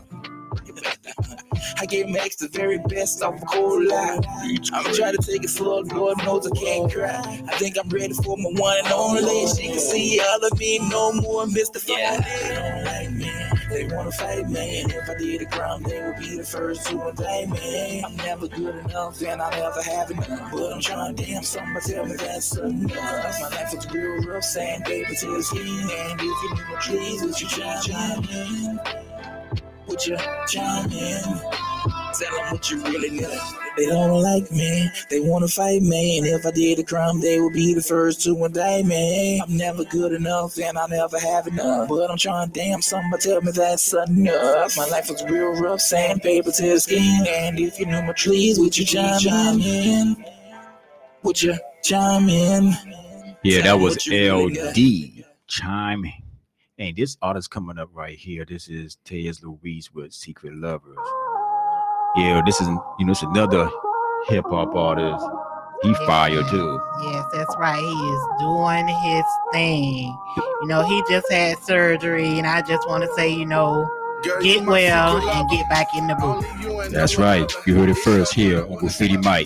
I gave Max the very best of a whole lot. I'ma try to take it slow, Lord knows I can't cry. I think I'm ready for my one and only. She can see all of me no more, Mr. Phony. They don't like me, they wanna fight me. And if I did a crime, they would be the first to indict me. I'm never good enough and I'll never have enough. But I'm trying damn somebody tell me that's enough. My life is real rough, sandpaper to the skin. And if you need my please, would you chime in? Would you chime in? Tell them what you really know. They don't like me, they wanna fight me. And if I did a crime, they would be the first to indict me. I'm never good enough and I'll never have enough. But I'm trying damn somebody tell me that's enough. My life was real rough, sandpaper to the skin. And if you knew my please, would you chime in? Would you chime in? Yeah, that was LD. Chime in. Hey, this artist coming up right here. This is Tez Louise with Secret Lovers. Yeah, this is, it's another hip hop artist. He fire too. Yes, that's right. He is doing his thing. He just had surgery, and I just want to say, get well and get back in the booth. That's right. You heard it first here on Graffiti Mike.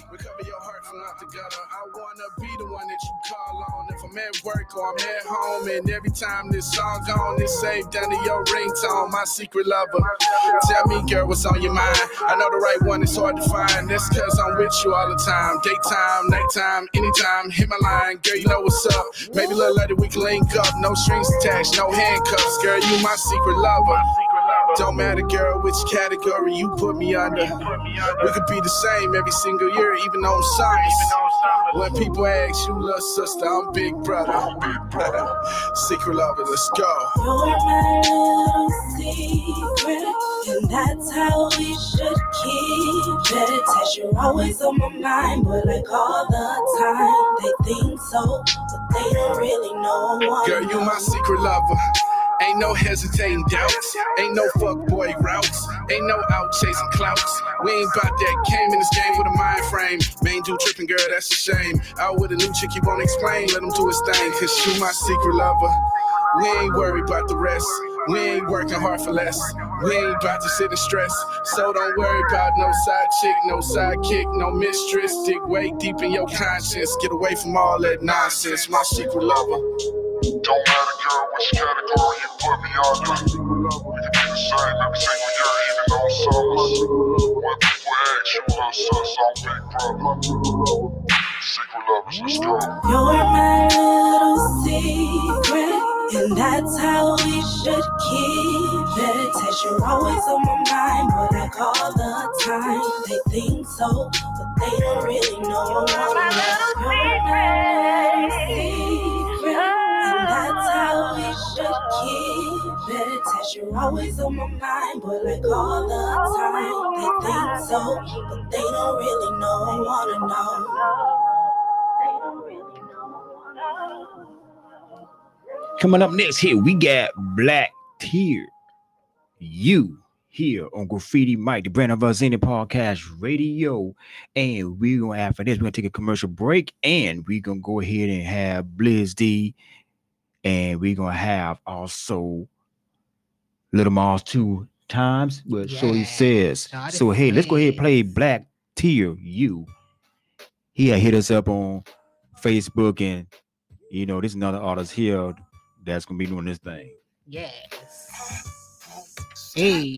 At work or I'm at home, and every time this song gone, it's saved under your ringtone. My secret lover, tell me, girl, what's on your mind? I know the right one is hard to find. That's cause I'm with you all the time. Daytime, nighttime, anytime. Hit my line, girl, you know what's up. Maybe a little later we can link up. No strings attached, no handcuffs. Girl, you my secret lover. Don't matter, girl, which category you put me under. We could be the same every single year, even on summers. When people ask you, little sister, I'm big brother. Secret lover, let's go. You're my little secret, and that's how we should keep it. Tess, you're always on my mind, but like all the time. They think so, but they don't really know why. Girl, you my secret lover. Ain't no hesitating doubts, ain't no fuckboy routes, ain't no out chasing clouts. We ain't bout that, came in this game with a mind frame. Main dude tripping, girl, that's a shame. Out with a new chick, you won't explain, let him do his thing, cause you my secret lover. We ain't worried about the rest, we ain't working hard for less. We ain't about to sit and stress, so don't worry about no side chick, no sidekick, no mistress. Dig way deep in your conscience, get away from all that nonsense, my secret lover. Don't matter, girl, which category you put me under. We can be the same every single year, even on summers. When people ask you, little sis, I'm big brother. Secret lovers, let's go. You're my little secret, and that's how we should keep it. Tess, you're always on my mind, but like all the time. They think so, but they don't really know. You're my little secret. always on my mind, but like all the time. They think so, but they don't really know. Wanna know. They don't really know. Coming up next here, we got Black Tear. You here on Graffiti Mike, the Brand of Us Indie Podcast Radio. And we're going to, after this, we're going to take a commercial break and we're going to go ahead and have Blizz D. And we're going to have also Little Moss 2 times. But so he says. So, hey, let's go ahead and play Black Tear You. He hit us up on Facebook, and, you know, there's another artist here that's going to be doing this thing. Yes. Hey.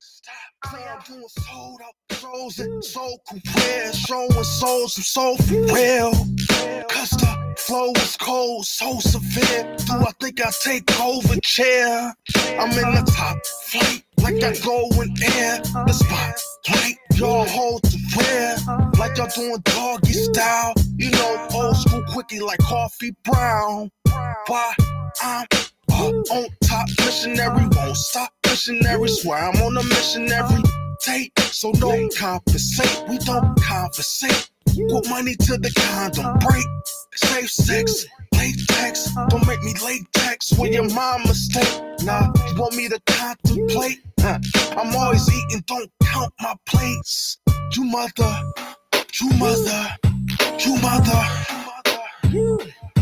Frozen, so career, showing souls, I'm so for real. Cause the flow is cold, so severe. Do I think I take over chair? I'm in the top flight, like I go in air. The spotlight, y'all hold the rear. Like y'all doing doggy style. You know, old school quickie like Coffee Brown. Why I'm on top, missionary, won't stop missionary. Swear I'm on a missionary date, so don't compensate. We don't conversate. Put money to the condom break. Safe sex, latex. Don't make me latex when your mom mistake. Nah, you want me to contemplate? I'm always eating, don't count my plates. You mother, you mother, you mother. You,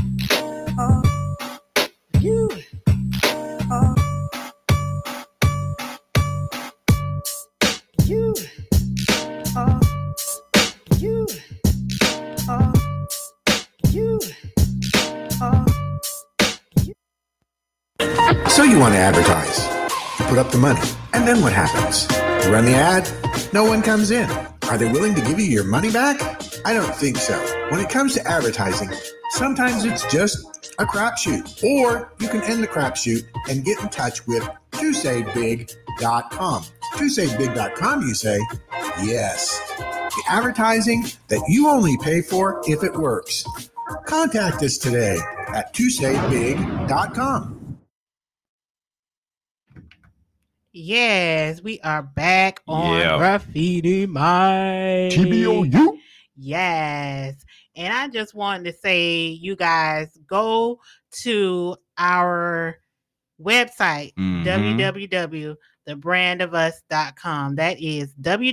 you. So you want to advertise. You put up the money. And then what happens? You run the ad, no one comes in. Are they willing to give you your money back? I don't think so. When it comes to advertising, sometimes it's just a crapshoot. Or you can end the crapshoot and get in touch with TwoSayBig.com. TwoSayBig.com, you say? Yes. The advertising that you only pay for if it works. Contact us today at TwoSayBig.com. Yes, we are back on Graffiti Mike. TBOU. Yes. And I just wanted to say, you guys, go to our website, www.thebrandofus.com. That is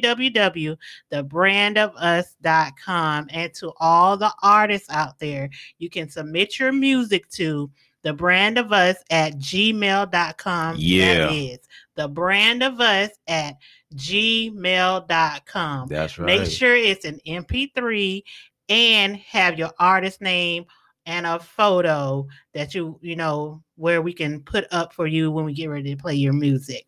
www.thebrandofus.com. And to all the artists out there, you can submit your music to thebrandofus@gmail.com. Yeah. That is thebrandofus@gmail.com. That's right. Make sure it's an MP3 and have your artist name and a photo that you know, where we can put up for you when we get ready to play your music.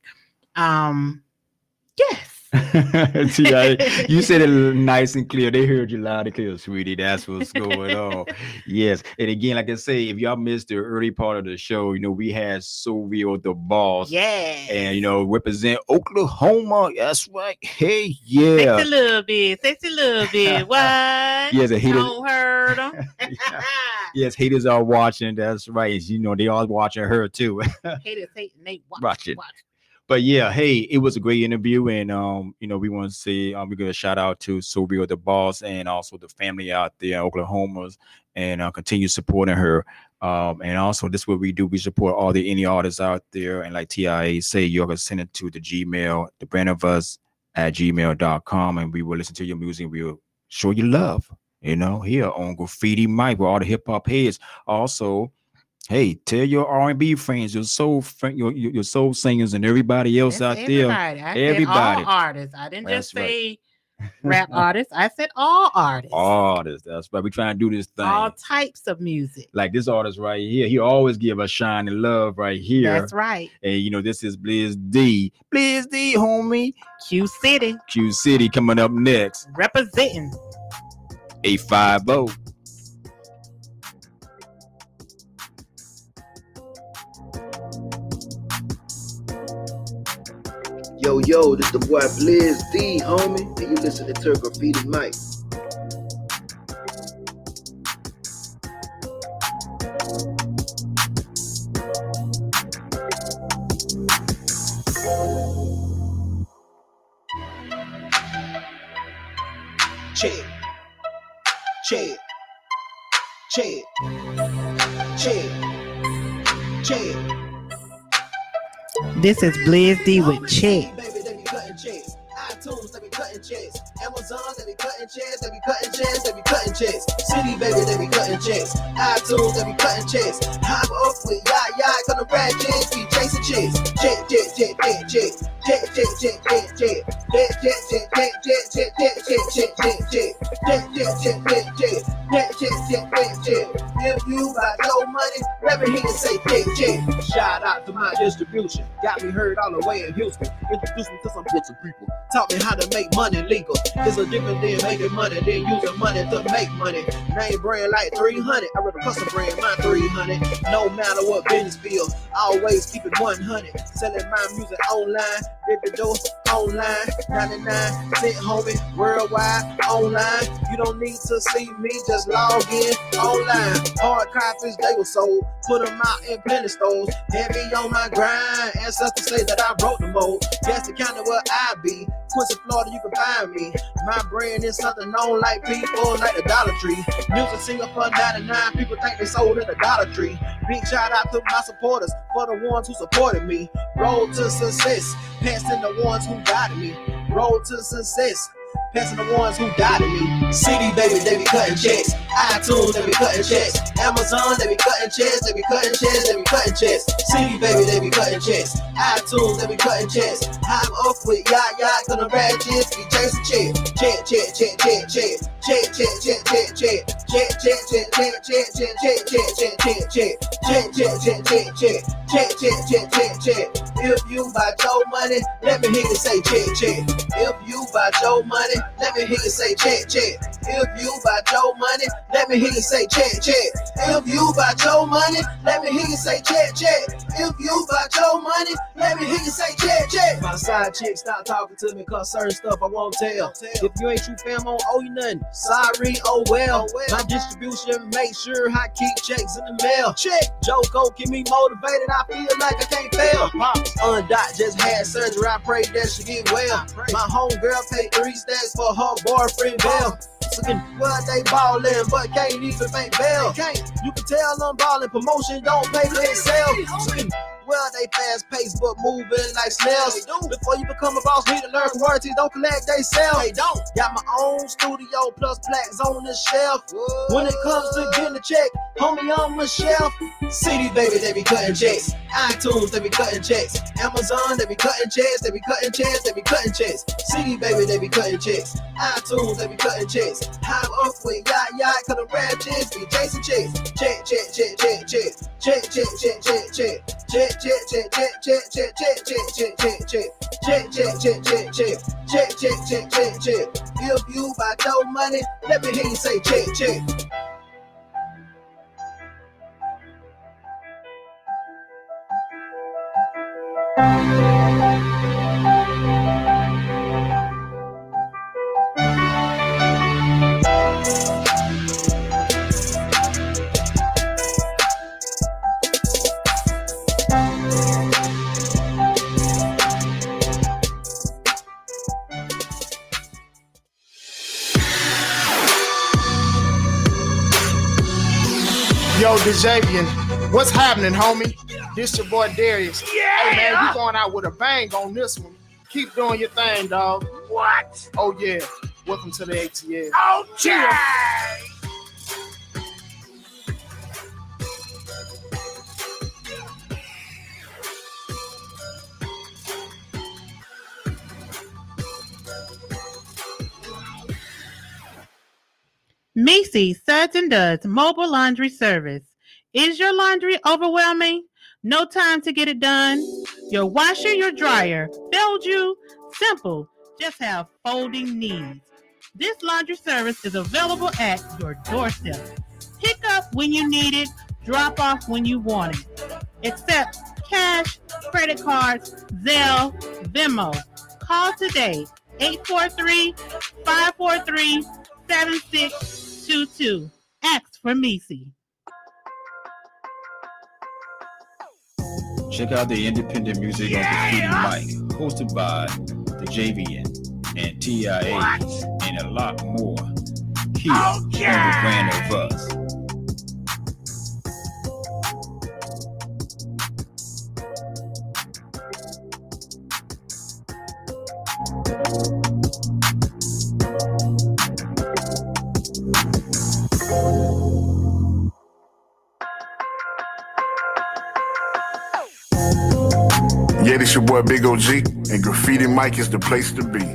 Yes. You said it nice and clear. They heard you loud and clear, sweetie. That's what's going on. Yes. And again, like I say, if y'all missed the early part of the show, you know, we had Sylvia the Boss. Yeah. And, you know, represent Oklahoma. That's right. Hey, yeah. Sexy little bit. What? Yes, a haters. Don't hurt them. Yes, haters are watching. That's right. You know, they are watching her too. Haters hating, they watching. But yeah, hey, it was a great interview, and you know, we want to say we give a shout out to Sylvia the Boss and also the family out there in Oklahoma, and continue supporting her. And also, this is what we do: we support all the indie artists out there, and like TIA say, you can send it to the Gmail, thebrandofus@gmail.com, and we will listen to your music. We will show you love, you know, here on Graffiti Mike with all the hip hop heads. Also, hey, tell your R&B friends, your soul singers, and everybody else out there. Everybody. All artists. I didn't just say rap artists. I said all artists. All artists. That's right. We're trying to do this thing. All types of music. Like this artist right here. He always give us shine and love right here. That's right. And you know, this is Blizz D. Blizz D, homie. Q City. Q City coming up next. Representing. 850. Yo, this the boy Blizz D, homie, and you listening to Graffiti Mike. check, check, check, check, check. This is Blizz D with Check. Baby, they be cutting checks. iTunes, they be cutting checks. Amazon, they be cutting checks. They be cutting checks. They be cutting checks. City, baby, they be cutting checks. iTunes, they be cutting checks. I'm up with yah, gonna rap checks. Be chasing checks. Check, check, check, check, check. Check, check, check, check, check. Check, check, check, check, check, check, check, check, check, check, check. Check, check, check, check, check. Check, check, check, check, check. If you got no money, let me hear you say check, check. Shout out to my distribution. Got me heard all the way in Houston. Introduce me to some books of people. Taught me how to make money legal. It's a different than making money than using money to make money. Name brand like 300. I read a custom brand, my 300. No matter what business feel, always keep it 100. Selling my music online, baby door online, 99 cent homie, worldwide, online. You don't need to see me, just log in online. Hard copies, they were sold. Put them out in plenty stores. Heavy on my grind. Ancestors say that I wrote the mode. That's the kind of where I be. Quincy, Florida, you can find me. My brand is something known like people like the Dollar Tree. Music single for 99. People think they sold at the Dollar Tree. Big shout out to my supporters for the ones who supported me. Road to success, passing the ones who doubted me. Road to success, passing the ones who doubted me. CD, baby, they be cutting checks. iTunes, they be cutting checks. Amazon, they be cutting checks. They be cutting checks. They be cutting checks. CD, baby, they be cutting checks. iTunes, they be cutting checks. I'm up with yah, gonna rap checks. Be chasing checks. Check, check, check, check, check. Check, check, check, check, check. Check, check, check, check, check, check, check, check, check, check, check. Check, check, check, check, check. Check, check, check, check, check. If you buy your money, let me hear you say check, check. If you buy your money, let me hear you say check, check. If you buy your money, let me hear you say check, check. If you buy your money, let me hear you say check, check. If you buy your money, let me hear you say check, check. My side chick stop talking to me cause certain stuff I won't tell. If you ain't true fam, I don't owe you nothing. Sorry, oh well. My distribution make sure I keep checks in the mail. Check. Joko keep me motivated. I feel like I can't fail. Undot just had surgery. I pray that she get well. My homegirl paid 3 stacks for her boyfriend Bell. Well, they ballin', but can't even make bail. You can tell I'm ballin', promotion don't pay for itself. Well, they fast paced but moving like snails. Before you become a boss, need to learn from royalties. Don't collect, they sell. They don't. Got my own studio plus plaques on the shelf. When it comes to getting a check, homie, on my shelf. CD, baby, they be cutting checks. iTunes, they be cutting checks. Amazon, they be cutting checks. They be cutting checks. They be cutting checks. CD, baby, they be cutting checks. iTunes, they be cutting checks. I'm up with yah, cutting rap checks. Be chasing checks. Check, check, check, check, check. Check, check, check, check, check. Check, check, check, check, check, check, check, check, check, check, check. Check, check, check, check, check. Check, check, check, check, check. If you buy your money, let me hear you say check, check. Yo, DeJavian, what's happening, homie? This your boy Darius. Yeah. Hey man, you going out with a bang on this one. Keep doing your thing, dog. What? Oh yeah. Welcome to the ATL. Okay. Macy's Suds and Duds mobile laundry service. Is your laundry overwhelming? No time to get it done? Your washer, your dryer failed you? Simple. Just have folding needs. This laundry service is available at your doorstep. Pick up when you need it, drop off when you want it. Accept cash, credit cards, Zelle, Venmo. Call today, 843-543-7622. Ask for Macy. Check out the independent music on the Freedom Mic, hosted by the JVN. and TIAs and a lot more here on the Brand of Us. Yeah, this your boy Big OG, and Graffiti Mike is the place to be.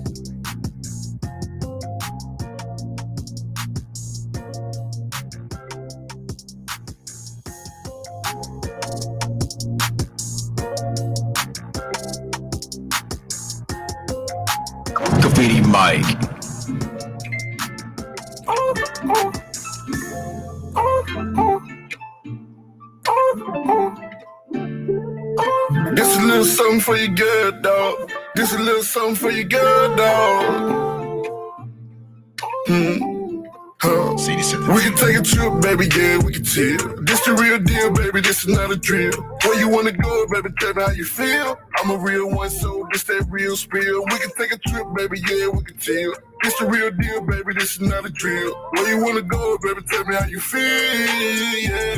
Graffiti Mike. This a little something for your good dog. This a little something for your good dog. We can take a trip, baby, yeah, we can chill. This the real deal, baby, this is not a drill. Where you wanna go, baby, tell me how you feel. I'm a real one, so this that real spill. We can take a trip, baby, yeah, we can chill. This the real deal, baby, this is not a drill. Where you wanna go, baby, tell me how you feel,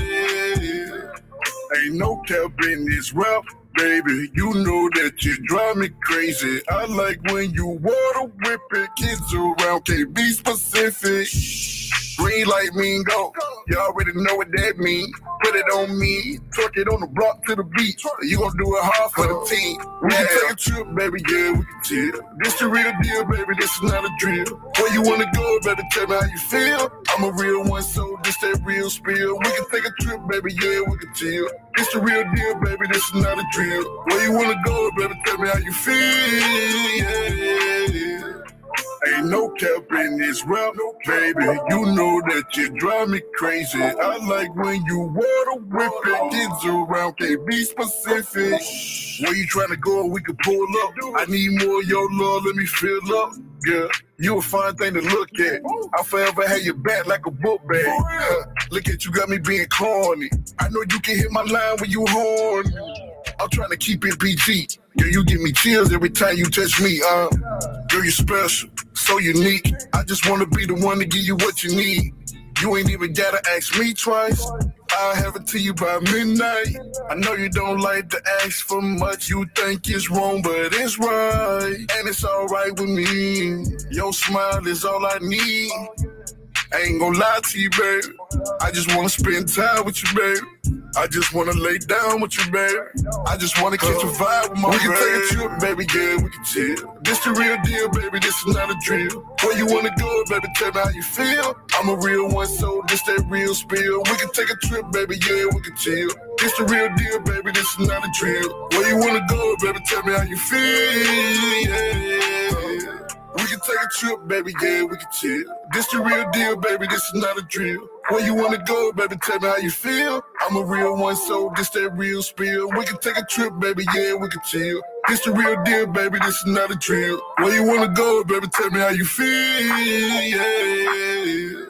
yeah. Ain't no cap in this rap, baby. You know that you drive me crazy. I like when you water whipping kids around, can't be specific. Green light mean go. You already know what that mean. Put it on me, twerk it on the block to the beat. You gon' do it hard for the team. We can take a trip, baby, yeah, we can chill. This the real deal, baby, this is not a drill. Where you wanna go, baby, tell me how you feel. I'm a real one, so this that real spill. We can take a trip, baby, yeah, we can chill. This the real deal, baby, this is not a drill. Where you wanna go, baby, tell me how you feel, yeah. Ain't no cap in this rap, baby. You know that you drive me crazy. I like when you water whipping kids around, can't be specific. Where you trying to go, we can pull up. I need more of your love, let me fill up. Yeah, you a fine thing to look at. I'll forever have your back like a book bag. Look at you, got me being corny. I know you can hit my line when you horny. I'm trying to keep it PG. Girl, you give me chills every time you touch me. Girl, you special, so unique. I just wanna be the one to give you what you need. You ain't even gotta ask me twice. I'll have it to you by midnight. I know you don't like to ask for much. You think it's wrong, but it's right. And it's alright with me. Your smile is all I need. I ain't gonna lie to you, baby. I just wanna spend time with you, baby. I just wanna lay down with you, baby. I just wanna catch a vibe with my baby. We can take a trip, baby, yeah, we can chill. This the real deal, baby, this is not a drill. Where you wanna go, baby, tell me how you feel. I'm a real one, so this that real spill. We can take a trip, baby, yeah, we can chill. This the real deal, baby, this is not a drill. Where you wanna go, baby, tell me how you feel, yeah. We can take a trip, baby, yeah, we can chill. This the real deal, baby, this is not a drill. Where you wanna go, baby, tell me how you feel. I'm a real one, so this that real spill. We can take a trip, baby, yeah, we can chill. This the real deal, baby, this is not a drill. Where you wanna go, baby, tell me how you feel, yeah.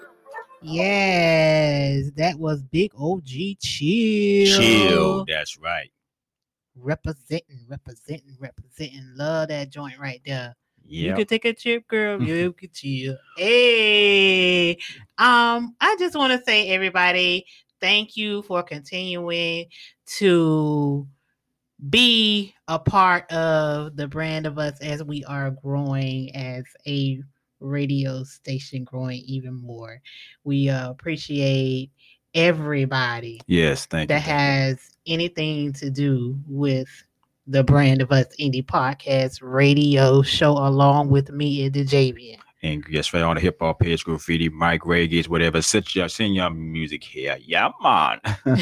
Yes, that was Big OG Chill. Chill, that's right. Representing. Love that joint right there. Yeah. You can take a trip, girl. You can chill. Hey, I just want to say, everybody, thank you for continuing to be a part of the Brand of Us as we are growing as a radio station, growing even more. We appreciate everybody. Yes, thank you. That has anything to do with the Brand of Us Indie Podcast radio show, along with me and the Javian. And yes, right on the hip hop page, Graffiti, Mike, reggae, whatever. Send your music here. Yeah, man.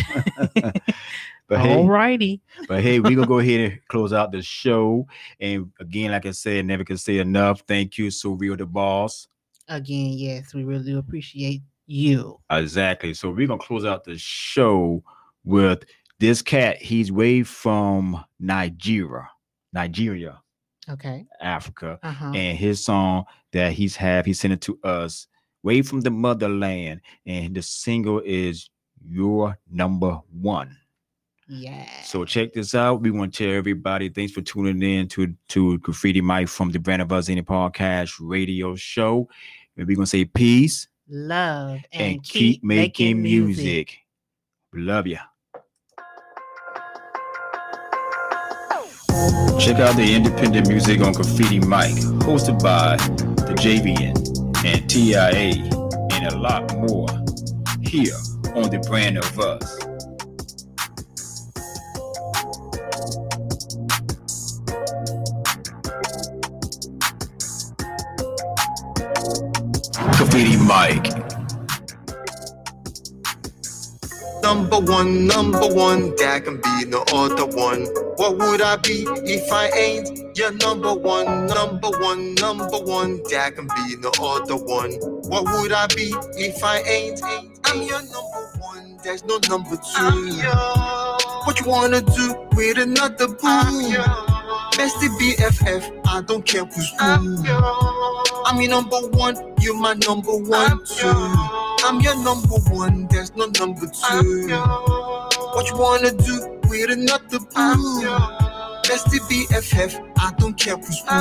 Alrighty. But hey, we're gonna go ahead and close out the show. And again, like I said, never can say enough. Thank you, So Real the Boss. Again, yes, we really appreciate you. Exactly. So we're gonna close out the show with this cat. He's way from Nigeria, okay, Africa, and his song that he sent it to us, way from the motherland, and the single is Your Number One. Yeah. So check this out. We want to tell everybody thanks for tuning in to Graffiti Mike from the Brand of Us Any Podcast radio show. And we're going to say peace, love, and keep making music. Love ya. Check out the independent music on Graffiti Mike, hosted by the JVN and TIA, and a lot more here on the Brand of Us. Graffiti Mike. Number one, there can be no other one. What would I be if I ain't your number one? There can be no other one. What would I be if I ain't? I'm your number one, there's no number two. What you wanna do with another boo? Bestie BFF, I don't care who's who. I'm your number one, you're my number one too. I'm your number one, there's no number two. What you wanna do with another boo? Bestie BFF, I don't care who's who.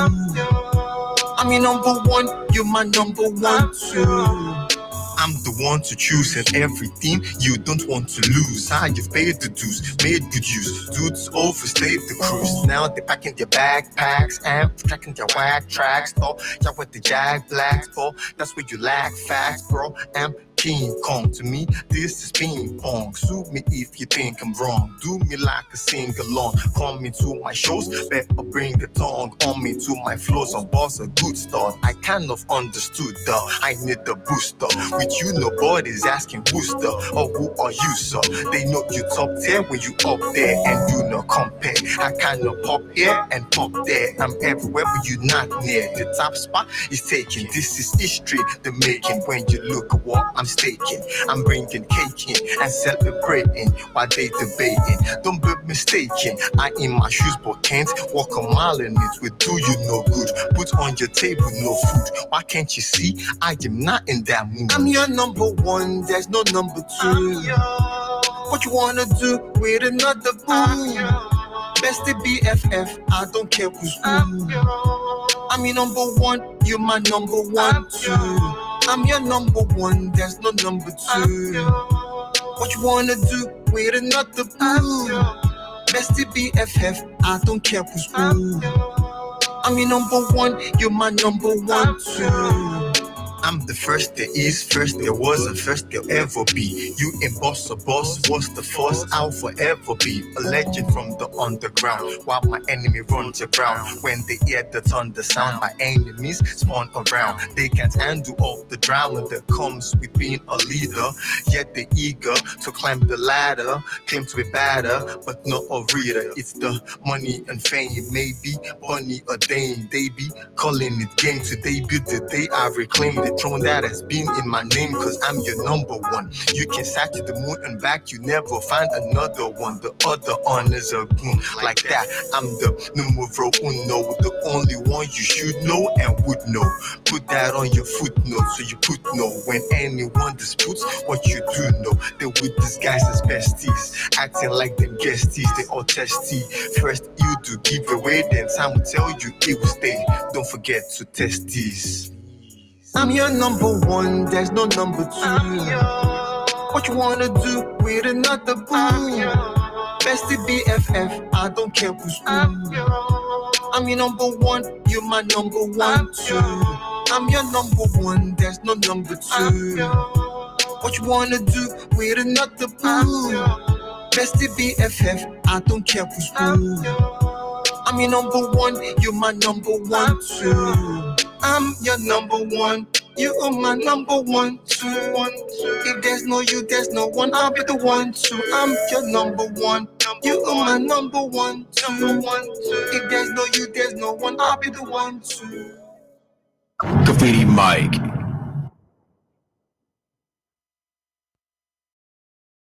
I'm your number one, you're my number one too. I'm the one to choose and everything you don't want to lose. You've paid the dues, made good use. Dudes overstayed the cruise. Now they're packing their backpacks and tracking their whack tracks. Oh, y'all with the Jag Blacks, bro. That's where you lack facts, bro. I'm King Kong. To me, this is ping pong. Sue me if you think I'm wrong. Do me like a sing-along. Come into my shows, better bring the tongue on me to my flows. On boss a good start. I kind of understood I need the booster. With you, nobody's asking booster. Or who are you, sir? They know you top tier when you up there and do not compare. I kind of pop here and pop there. I'm everywhere, but you not near. The top spot is taken. This is history, the making. When you look at what I'm staking, I'm bringing cake in and celebrating while they debating. Don't be mistaken, I in my shoes but can't walk a mile in it. Will do you no good. Put on your table no food. Why can't you see I am not in that mood? I'm your number one, there's no number two. What you wanna do with another boo? Bestie BFF, I don't care who's who. I'm your number one, you're my number one too. I'm your number one, there's no number two. What you wanna do with another boo? Bestie BFF, I don't care who's who. I'm your number one, you're my number one too. I'm the first there is, first there was, and first there'll ever be. You ain't boss, what's the force? I'll forever be a legend from the underground. While my enemy runs aground, when they hear the thunder sound, my enemies spawn around. They can't handle all the drama that comes with being a leader. Yet they're eager to climb the ladder, claim to be better, but not a reader. It's the money and fame, maybe Bonnie or Dane. They be calling it game. Today be the day I reclaim the throne that has been in my name, cause I'm your number one. You can search to the moon and back, you never find another one. The other honors are goon. Like that, I'm the numero uno, the only one you should know and would know. Put that on your footnote so you put no. When anyone disputes what you do know, they would disguise as besties, acting like them guesties, they all testy. First you do give away, then time will tell you it will stay. Don't forget to test these. I'm your number one, there's no number two. What you wanna do with another boo? Bestie BFF, I don't care who's who. I'm your number one, you're my number one too. I'm your number one, there's no number two. What you wanna do with another boo? Bestie BFF, I don't care who's who. I'm your number one, you're my number one too. I'm your number one, you are my number one too. If there's no you, there's no one, I'll be the one too. I'm your number one, you are my number one too. If there's no you, there's no one, I'll be the one too. Graffiti Mike.